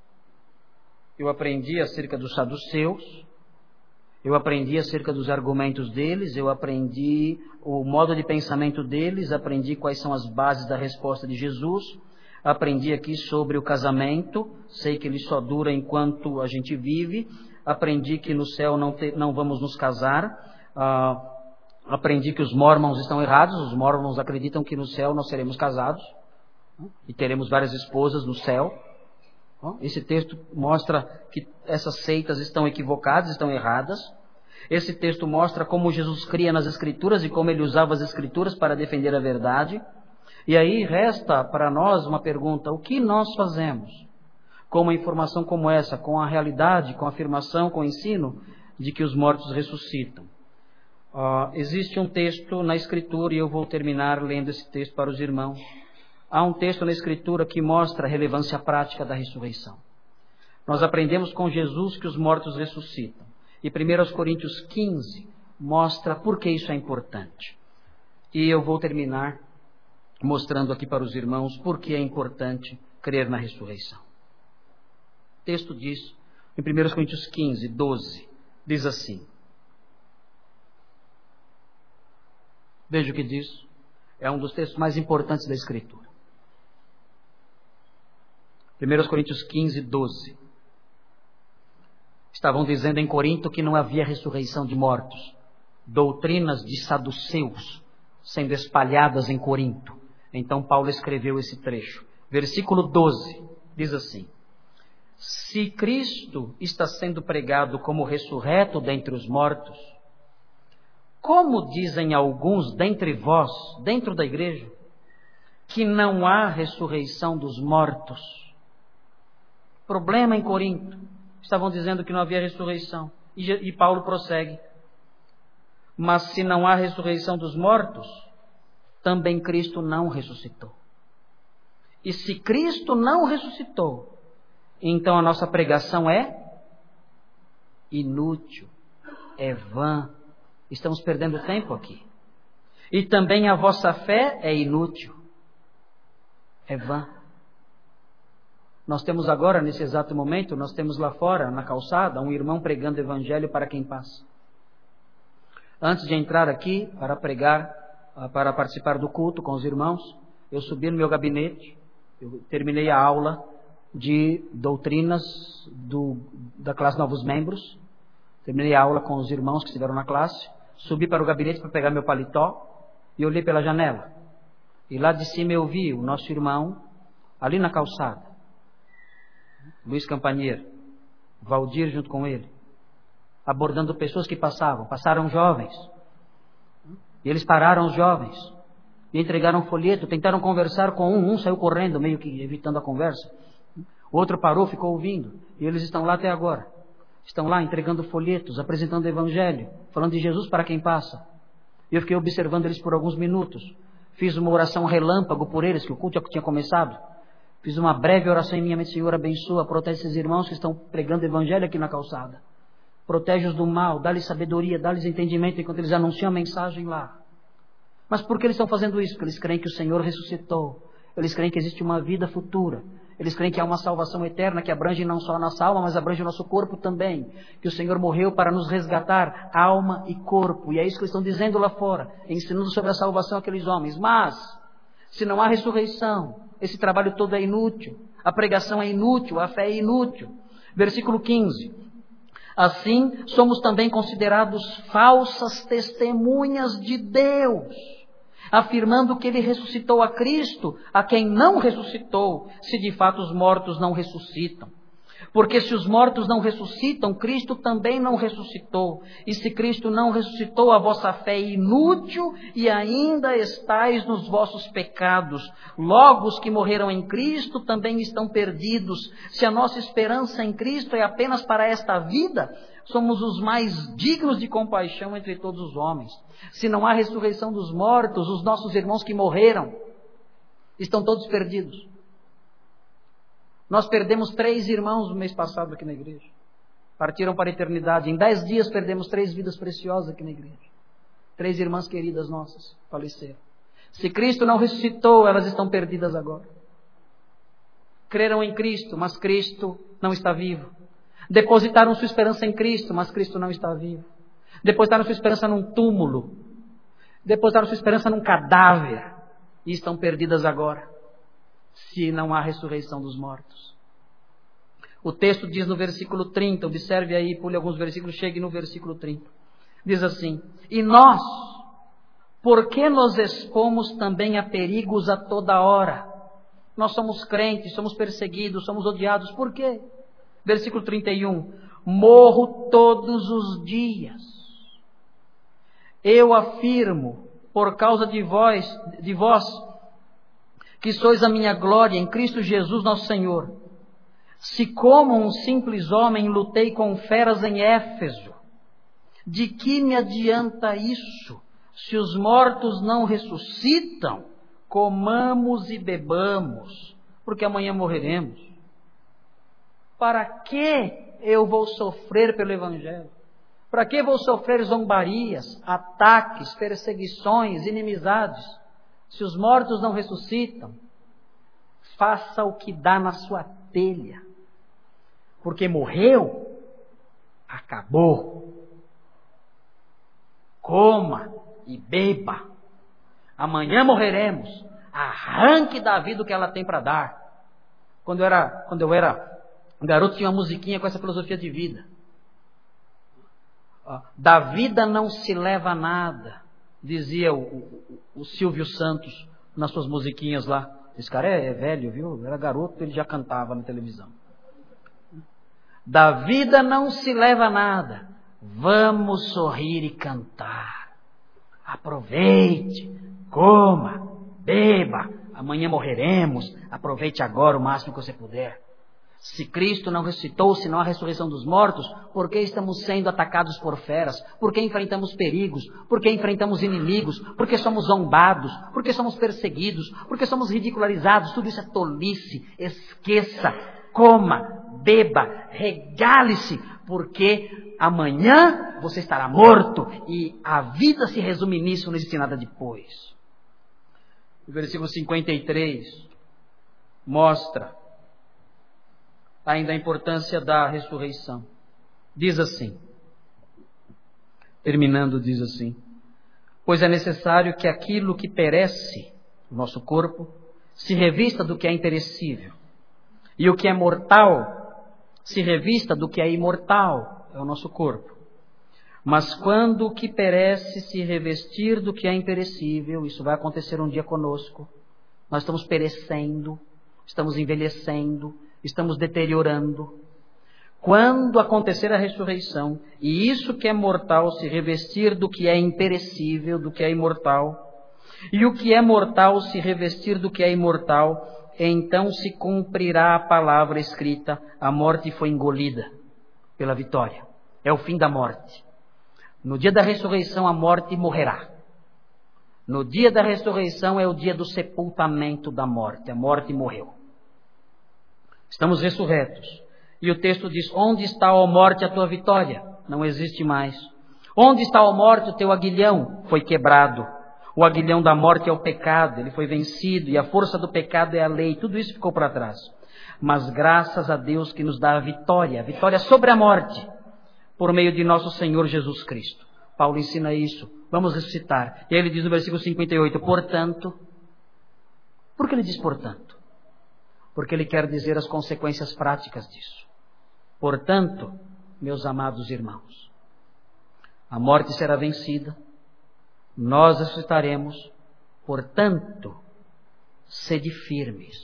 Eu aprendi acerca dos saduceus, eu aprendi acerca dos argumentos deles, eu aprendi o modo de pensamento deles, aprendi quais são as bases da resposta de Jesus, aprendi aqui sobre o casamento, sei que ele só dura enquanto a gente vive, aprendi que no céu não, te, não vamos nos casar, uh, aprendi que os mormons estão errados, os mormons acreditam que no céu nós seremos casados e teremos várias esposas no céu. Esse texto mostra que essas seitas estão equivocadas, estão erradas. Esse texto mostra como Jesus cria nas Escrituras e como ele usava as Escrituras para defender a verdade. E aí resta para nós uma pergunta: o que nós fazemos com uma informação como essa, com a realidade, com a afirmação, com o ensino de que os mortos ressuscitam? Uh, existe um texto na Escritura, e eu vou terminar lendo esse texto para os irmãos. Há um texto na Escritura que mostra a relevância prática da ressurreição. Nós aprendemos com Jesus que os mortos ressuscitam. E primeiro Coríntios quinze mostra por que isso é importante. E eu vou terminar mostrando aqui para os irmãos por que é importante crer na ressurreição. O texto diz, em primeiro Coríntios quinze, doze, diz assim. Veja o que diz. É um dos textos mais importantes da Escritura. primeiro Coríntios quinze, doze. Estavam dizendo em Corinto que não havia ressurreição de mortos. Doutrinas de saduceus sendo espalhadas em Corinto. Então Paulo escreveu esse trecho. Versículo doze diz assim: se Cristo está sendo pregado como ressurreto dentre os mortos, como dizem alguns dentre vós, dentro da igreja, que não há ressurreição dos mortos? Problema em Corinto. Estavam dizendo que não havia ressurreição. E, e Paulo prossegue. Mas se não há ressurreição dos mortos, também Cristo não ressuscitou. E se Cristo não ressuscitou, então a nossa pregação é inútil, é vã. Estamos perdendo tempo aqui. E também a vossa fé é inútil, é vã. Nós temos agora, nesse exato momento, nós temos lá fora, na calçada, um irmão pregando o evangelho para quem passa. Antes de entrar aqui para pregar, para participar do culto com os irmãos, eu subi no meu gabinete, eu terminei a aula de doutrinas do, da classe Novos Membros, terminei a aula com os irmãos que estiveram na classe, subi para o gabinete para pegar meu paletó e olhei pela janela. E lá de cima eu vi o nosso irmão, ali na calçada, Luiz Campanheiro, Valdir junto com ele, abordando pessoas que passavam. Passaram jovens. E eles pararam os jovens e entregaram um folheto, tentaram conversar com um, um saiu correndo, meio que evitando a conversa. O outro parou, ficou ouvindo. E eles estão lá até agora. Estão lá entregando folhetos, apresentando o evangelho, falando de Jesus para quem passa. E eu fiquei observando eles por alguns minutos. Fiz uma oração relâmpago por eles, que o culto já tinha começado. Fiz uma breve oração em minha mente. Senhor, abençoa, protege esses irmãos que estão pregando o evangelho aqui na calçada. Protege-os do mal, dá-lhes sabedoria, dá-lhes entendimento enquanto eles anunciam a mensagem lá. Mas por que eles estão fazendo isso? Porque eles creem que o Senhor ressuscitou. Eles creem que existe uma vida futura. Eles creem que há uma salvação eterna que abrange não só a nossa alma, mas abrange o nosso corpo também. Que o Senhor morreu para nos resgatar, alma e corpo. E é isso que eles estão dizendo lá fora, ensinando sobre a salvação àqueles homens. Mas, se não há ressurreição, esse trabalho todo é inútil. A pregação é inútil, a fé é inútil. Versículo quinze. Assim, somos também considerados falsas testemunhas de Deus, afirmando que Ele ressuscitou a Cristo, a quem não ressuscitou, se de fato os mortos não ressuscitam. Porque se os mortos não ressuscitam, Cristo também não ressuscitou. E se Cristo não ressuscitou, a vossa fé é inútil e ainda estáis nos vossos pecados. Logo, os que morreram em Cristo também estão perdidos. Se a nossa esperança em Cristo é apenas para esta vida, somos os mais dignos de compaixão entre todos os homens. Se não há ressurreição dos mortos, os nossos irmãos que morreram estão todos perdidos. Nós perdemos três irmãos no mês passado aqui na igreja. Partiram para a eternidade. Em dez dias perdemos três vidas preciosas aqui na igreja. Três irmãs queridas nossas faleceram. Se Cristo não ressuscitou, elas estão perdidas agora. Creram em Cristo, mas Cristo não está vivo. Depositaram sua esperança em Cristo, mas Cristo não está vivo. Depositaram sua esperança num túmulo. Depositaram sua esperança num cadáver. E estão perdidas agora, se não há ressurreição dos mortos. O texto diz no versículo trinta, observe aí, pule alguns versículos, chegue no versículo trinta. Diz assim: e nós, por que nos expomos também a perigos a toda hora? Nós somos crentes, somos perseguidos, somos odiados, por quê? Versículo trinta e um, morro todos os dias. Eu afirmo, por causa de vós, de vós, que sois a minha glória em Cristo Jesus nosso Senhor. Se como um simples homem lutei com feras em Éfeso, de que me adianta isso? Se os mortos não ressuscitam, comamos e bebamos, porque amanhã morreremos. Para que eu vou sofrer pelo Evangelho? Para que vou sofrer zombarias, ataques, perseguições, inimizades? Se os mortos não ressuscitam, faça o que dá na sua telha. Porque morreu, acabou. Coma e beba. Amanhã morreremos. Arranque da vida o que ela tem para dar. Quando eu era, quando eu era garoto, tinha uma musiquinha com essa filosofia de vida. Da vida não se leva nada, dizia o, o, o Silvio Santos nas suas musiquinhas lá. Esse cara é, é velho, viu? Era garoto, ele já cantava na televisão. Da vida não se leva nada. Vamos sorrir e cantar. Aproveite, coma, beba. Amanhã morreremos. Aproveite agora o máximo que você puder. Se Cristo não ressuscitou, se não há ressurreição dos mortos, por que estamos sendo atacados por feras? Por que enfrentamos perigos? Por que enfrentamos inimigos? Por que somos zombados? Por que somos perseguidos? Por que somos ridicularizados? Tudo isso é tolice. Esqueça, coma, beba, regale-se, porque amanhã você estará morto e a vida se resume nisso, não existe nada depois. O versículo cinquenta e três mostra ainda a importância da ressurreição. Diz assim, terminando, diz assim: pois é necessário que aquilo que perece, o nosso corpo, se revista do que é imperecível, e o que é mortal se revista do que é imortal, é o nosso corpo. Mas quando o que perece se revestir do que é imperecível, isso vai acontecer um dia conosco, nós estamos perecendo, estamos envelhecendo, estamos deteriorando. Quando acontecer a ressurreição, e isso que é mortal se revestir do que é imperecível, do que é imortal, e o que é mortal se revestir do que é imortal, então se cumprirá a palavra escrita: a morte foi engolida pela vitória. É o fim da morte. No dia da ressurreição a morte morrerá. No dia da ressurreição é o dia do sepultamento da morte. A morte morreu. Estamos ressurretos. E o texto diz, onde está, ó morte, a tua vitória? Não existe mais. Onde está, ó morte, o teu aguilhão? Foi quebrado. O aguilhão da morte é o pecado, ele foi vencido, e a força do pecado é a lei. Tudo isso ficou para trás. Mas graças a Deus que nos dá a vitória, a vitória sobre a morte, por meio de nosso Senhor Jesus Cristo. Paulo ensina isso. Vamos ressuscitar. E aí ele diz no versículo cinquenta e oito, portanto, por que ele diz portanto? Porque ele quer dizer as consequências práticas disso. Portanto, meus amados irmãos, a morte será vencida, nós ressuscitaremos, portanto, sede firmes.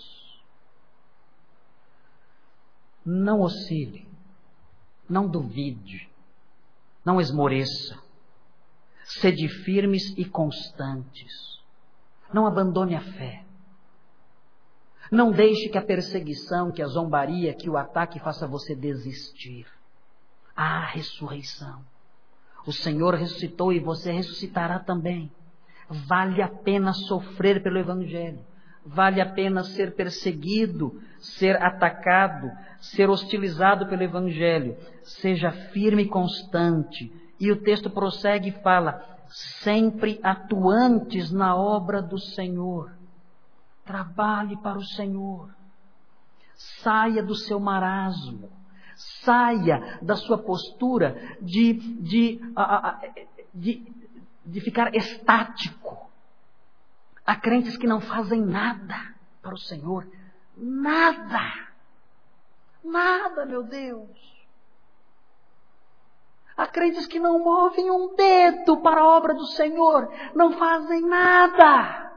Não oscile, não duvide, não esmoreça. Sede firmes e constantes. Não abandone a fé. Não deixe que a perseguição, que a zombaria, que o ataque faça você desistir. Há ressurreição. O Senhor ressuscitou e você ressuscitará também. Vale a pena sofrer pelo Evangelho. Vale a pena ser perseguido, ser atacado, ser hostilizado pelo Evangelho. Seja firme e constante. E o texto prossegue e fala, sempre atuantes na obra do Senhor. Trabalhe para o Senhor. Saia do seu marasmo. Saia da sua postura de, de, de, de ficar estático. Há crentes que não fazem nada para o Senhor. Nada. Nada, meu Deus. Há crentes que não movem um dedo para a obra do Senhor. Não fazem nada.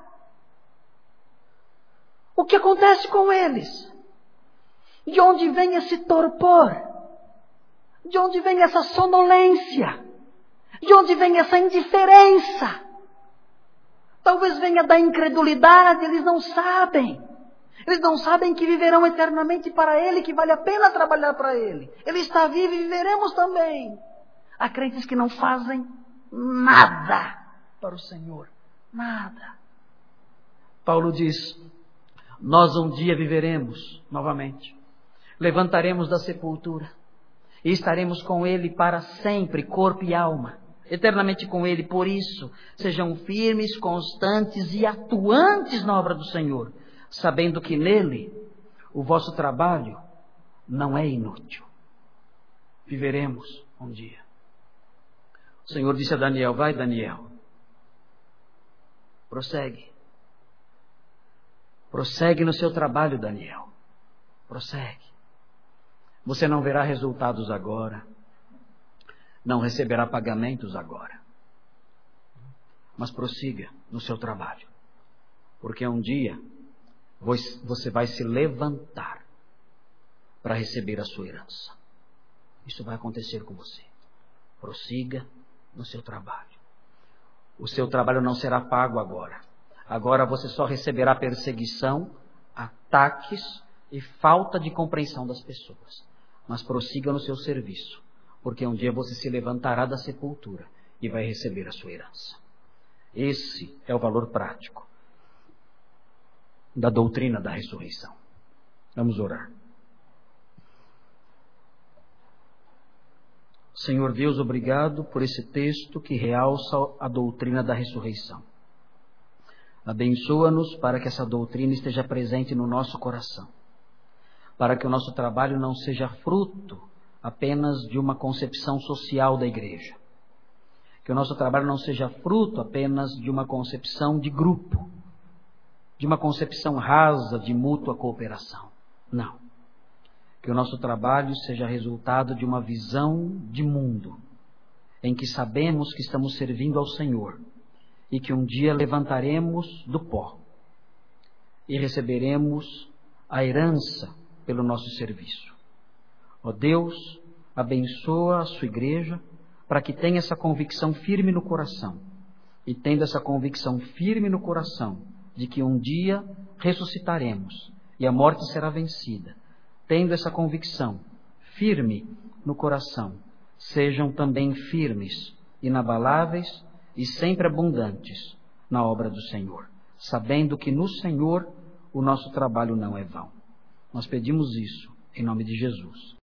O que acontece com eles? De onde vem esse torpor? De onde vem essa sonolência? De onde vem essa indiferença? Talvez venha da incredulidade, eles não sabem. Eles não sabem que viverão eternamente para Ele, que vale a pena trabalhar para Ele. Ele está vivo e viveremos também. Há crentes que não fazem nada para o Senhor. Nada. Paulo diz, nós um dia viveremos novamente. Levantaremos da sepultura. E estaremos com Ele para sempre, corpo e alma. Eternamente com Ele. Por isso, sejam firmes, constantes e atuantes na obra do Senhor. Sabendo que nele, o vosso trabalho não é inútil. Viveremos um dia. O Senhor disse a Daniel, vai Daniel, prossegue. Prossegue no seu trabalho, Daniel. Prossegue. Você não verá resultados agora. Não receberá pagamentos agora. Mas prossiga no seu trabalho. Porque um dia você vai se levantar para receber a sua herança. Isso vai acontecer com você. Prossiga no seu trabalho. O seu trabalho não será pago agora. Agora você só receberá perseguição, ataques e falta de compreensão das pessoas. Mas prossiga no seu serviço, porque um dia você se levantará da sepultura e vai receber a sua herança. Esse é o valor prático da doutrina da ressurreição. Vamos orar. Senhor Deus, obrigado por esse texto que realça a doutrina da ressurreição. Abençoa-nos para que essa doutrina esteja presente no nosso coração. Para que o nosso trabalho não seja fruto apenas de uma concepção social da igreja. Que o nosso trabalho não seja fruto apenas de uma concepção de grupo. De uma concepção rasa de mútua cooperação. Não. Que o nosso trabalho seja resultado de uma visão de mundo, em que sabemos que estamos servindo ao Senhor e que um dia levantaremos do pó e receberemos a herança pelo nosso serviço. Ó Deus, abençoa a sua igreja para que tenha essa convicção firme no coração e tendo essa convicção firme no coração de que um dia ressuscitaremos e a morte será vencida. Tendo essa convicção firme no coração, sejam também firmes, inabaláveis e sempre abundantes na obra do Senhor, sabendo que no Senhor o nosso trabalho não é vão. Nós pedimos isso em nome de Jesus.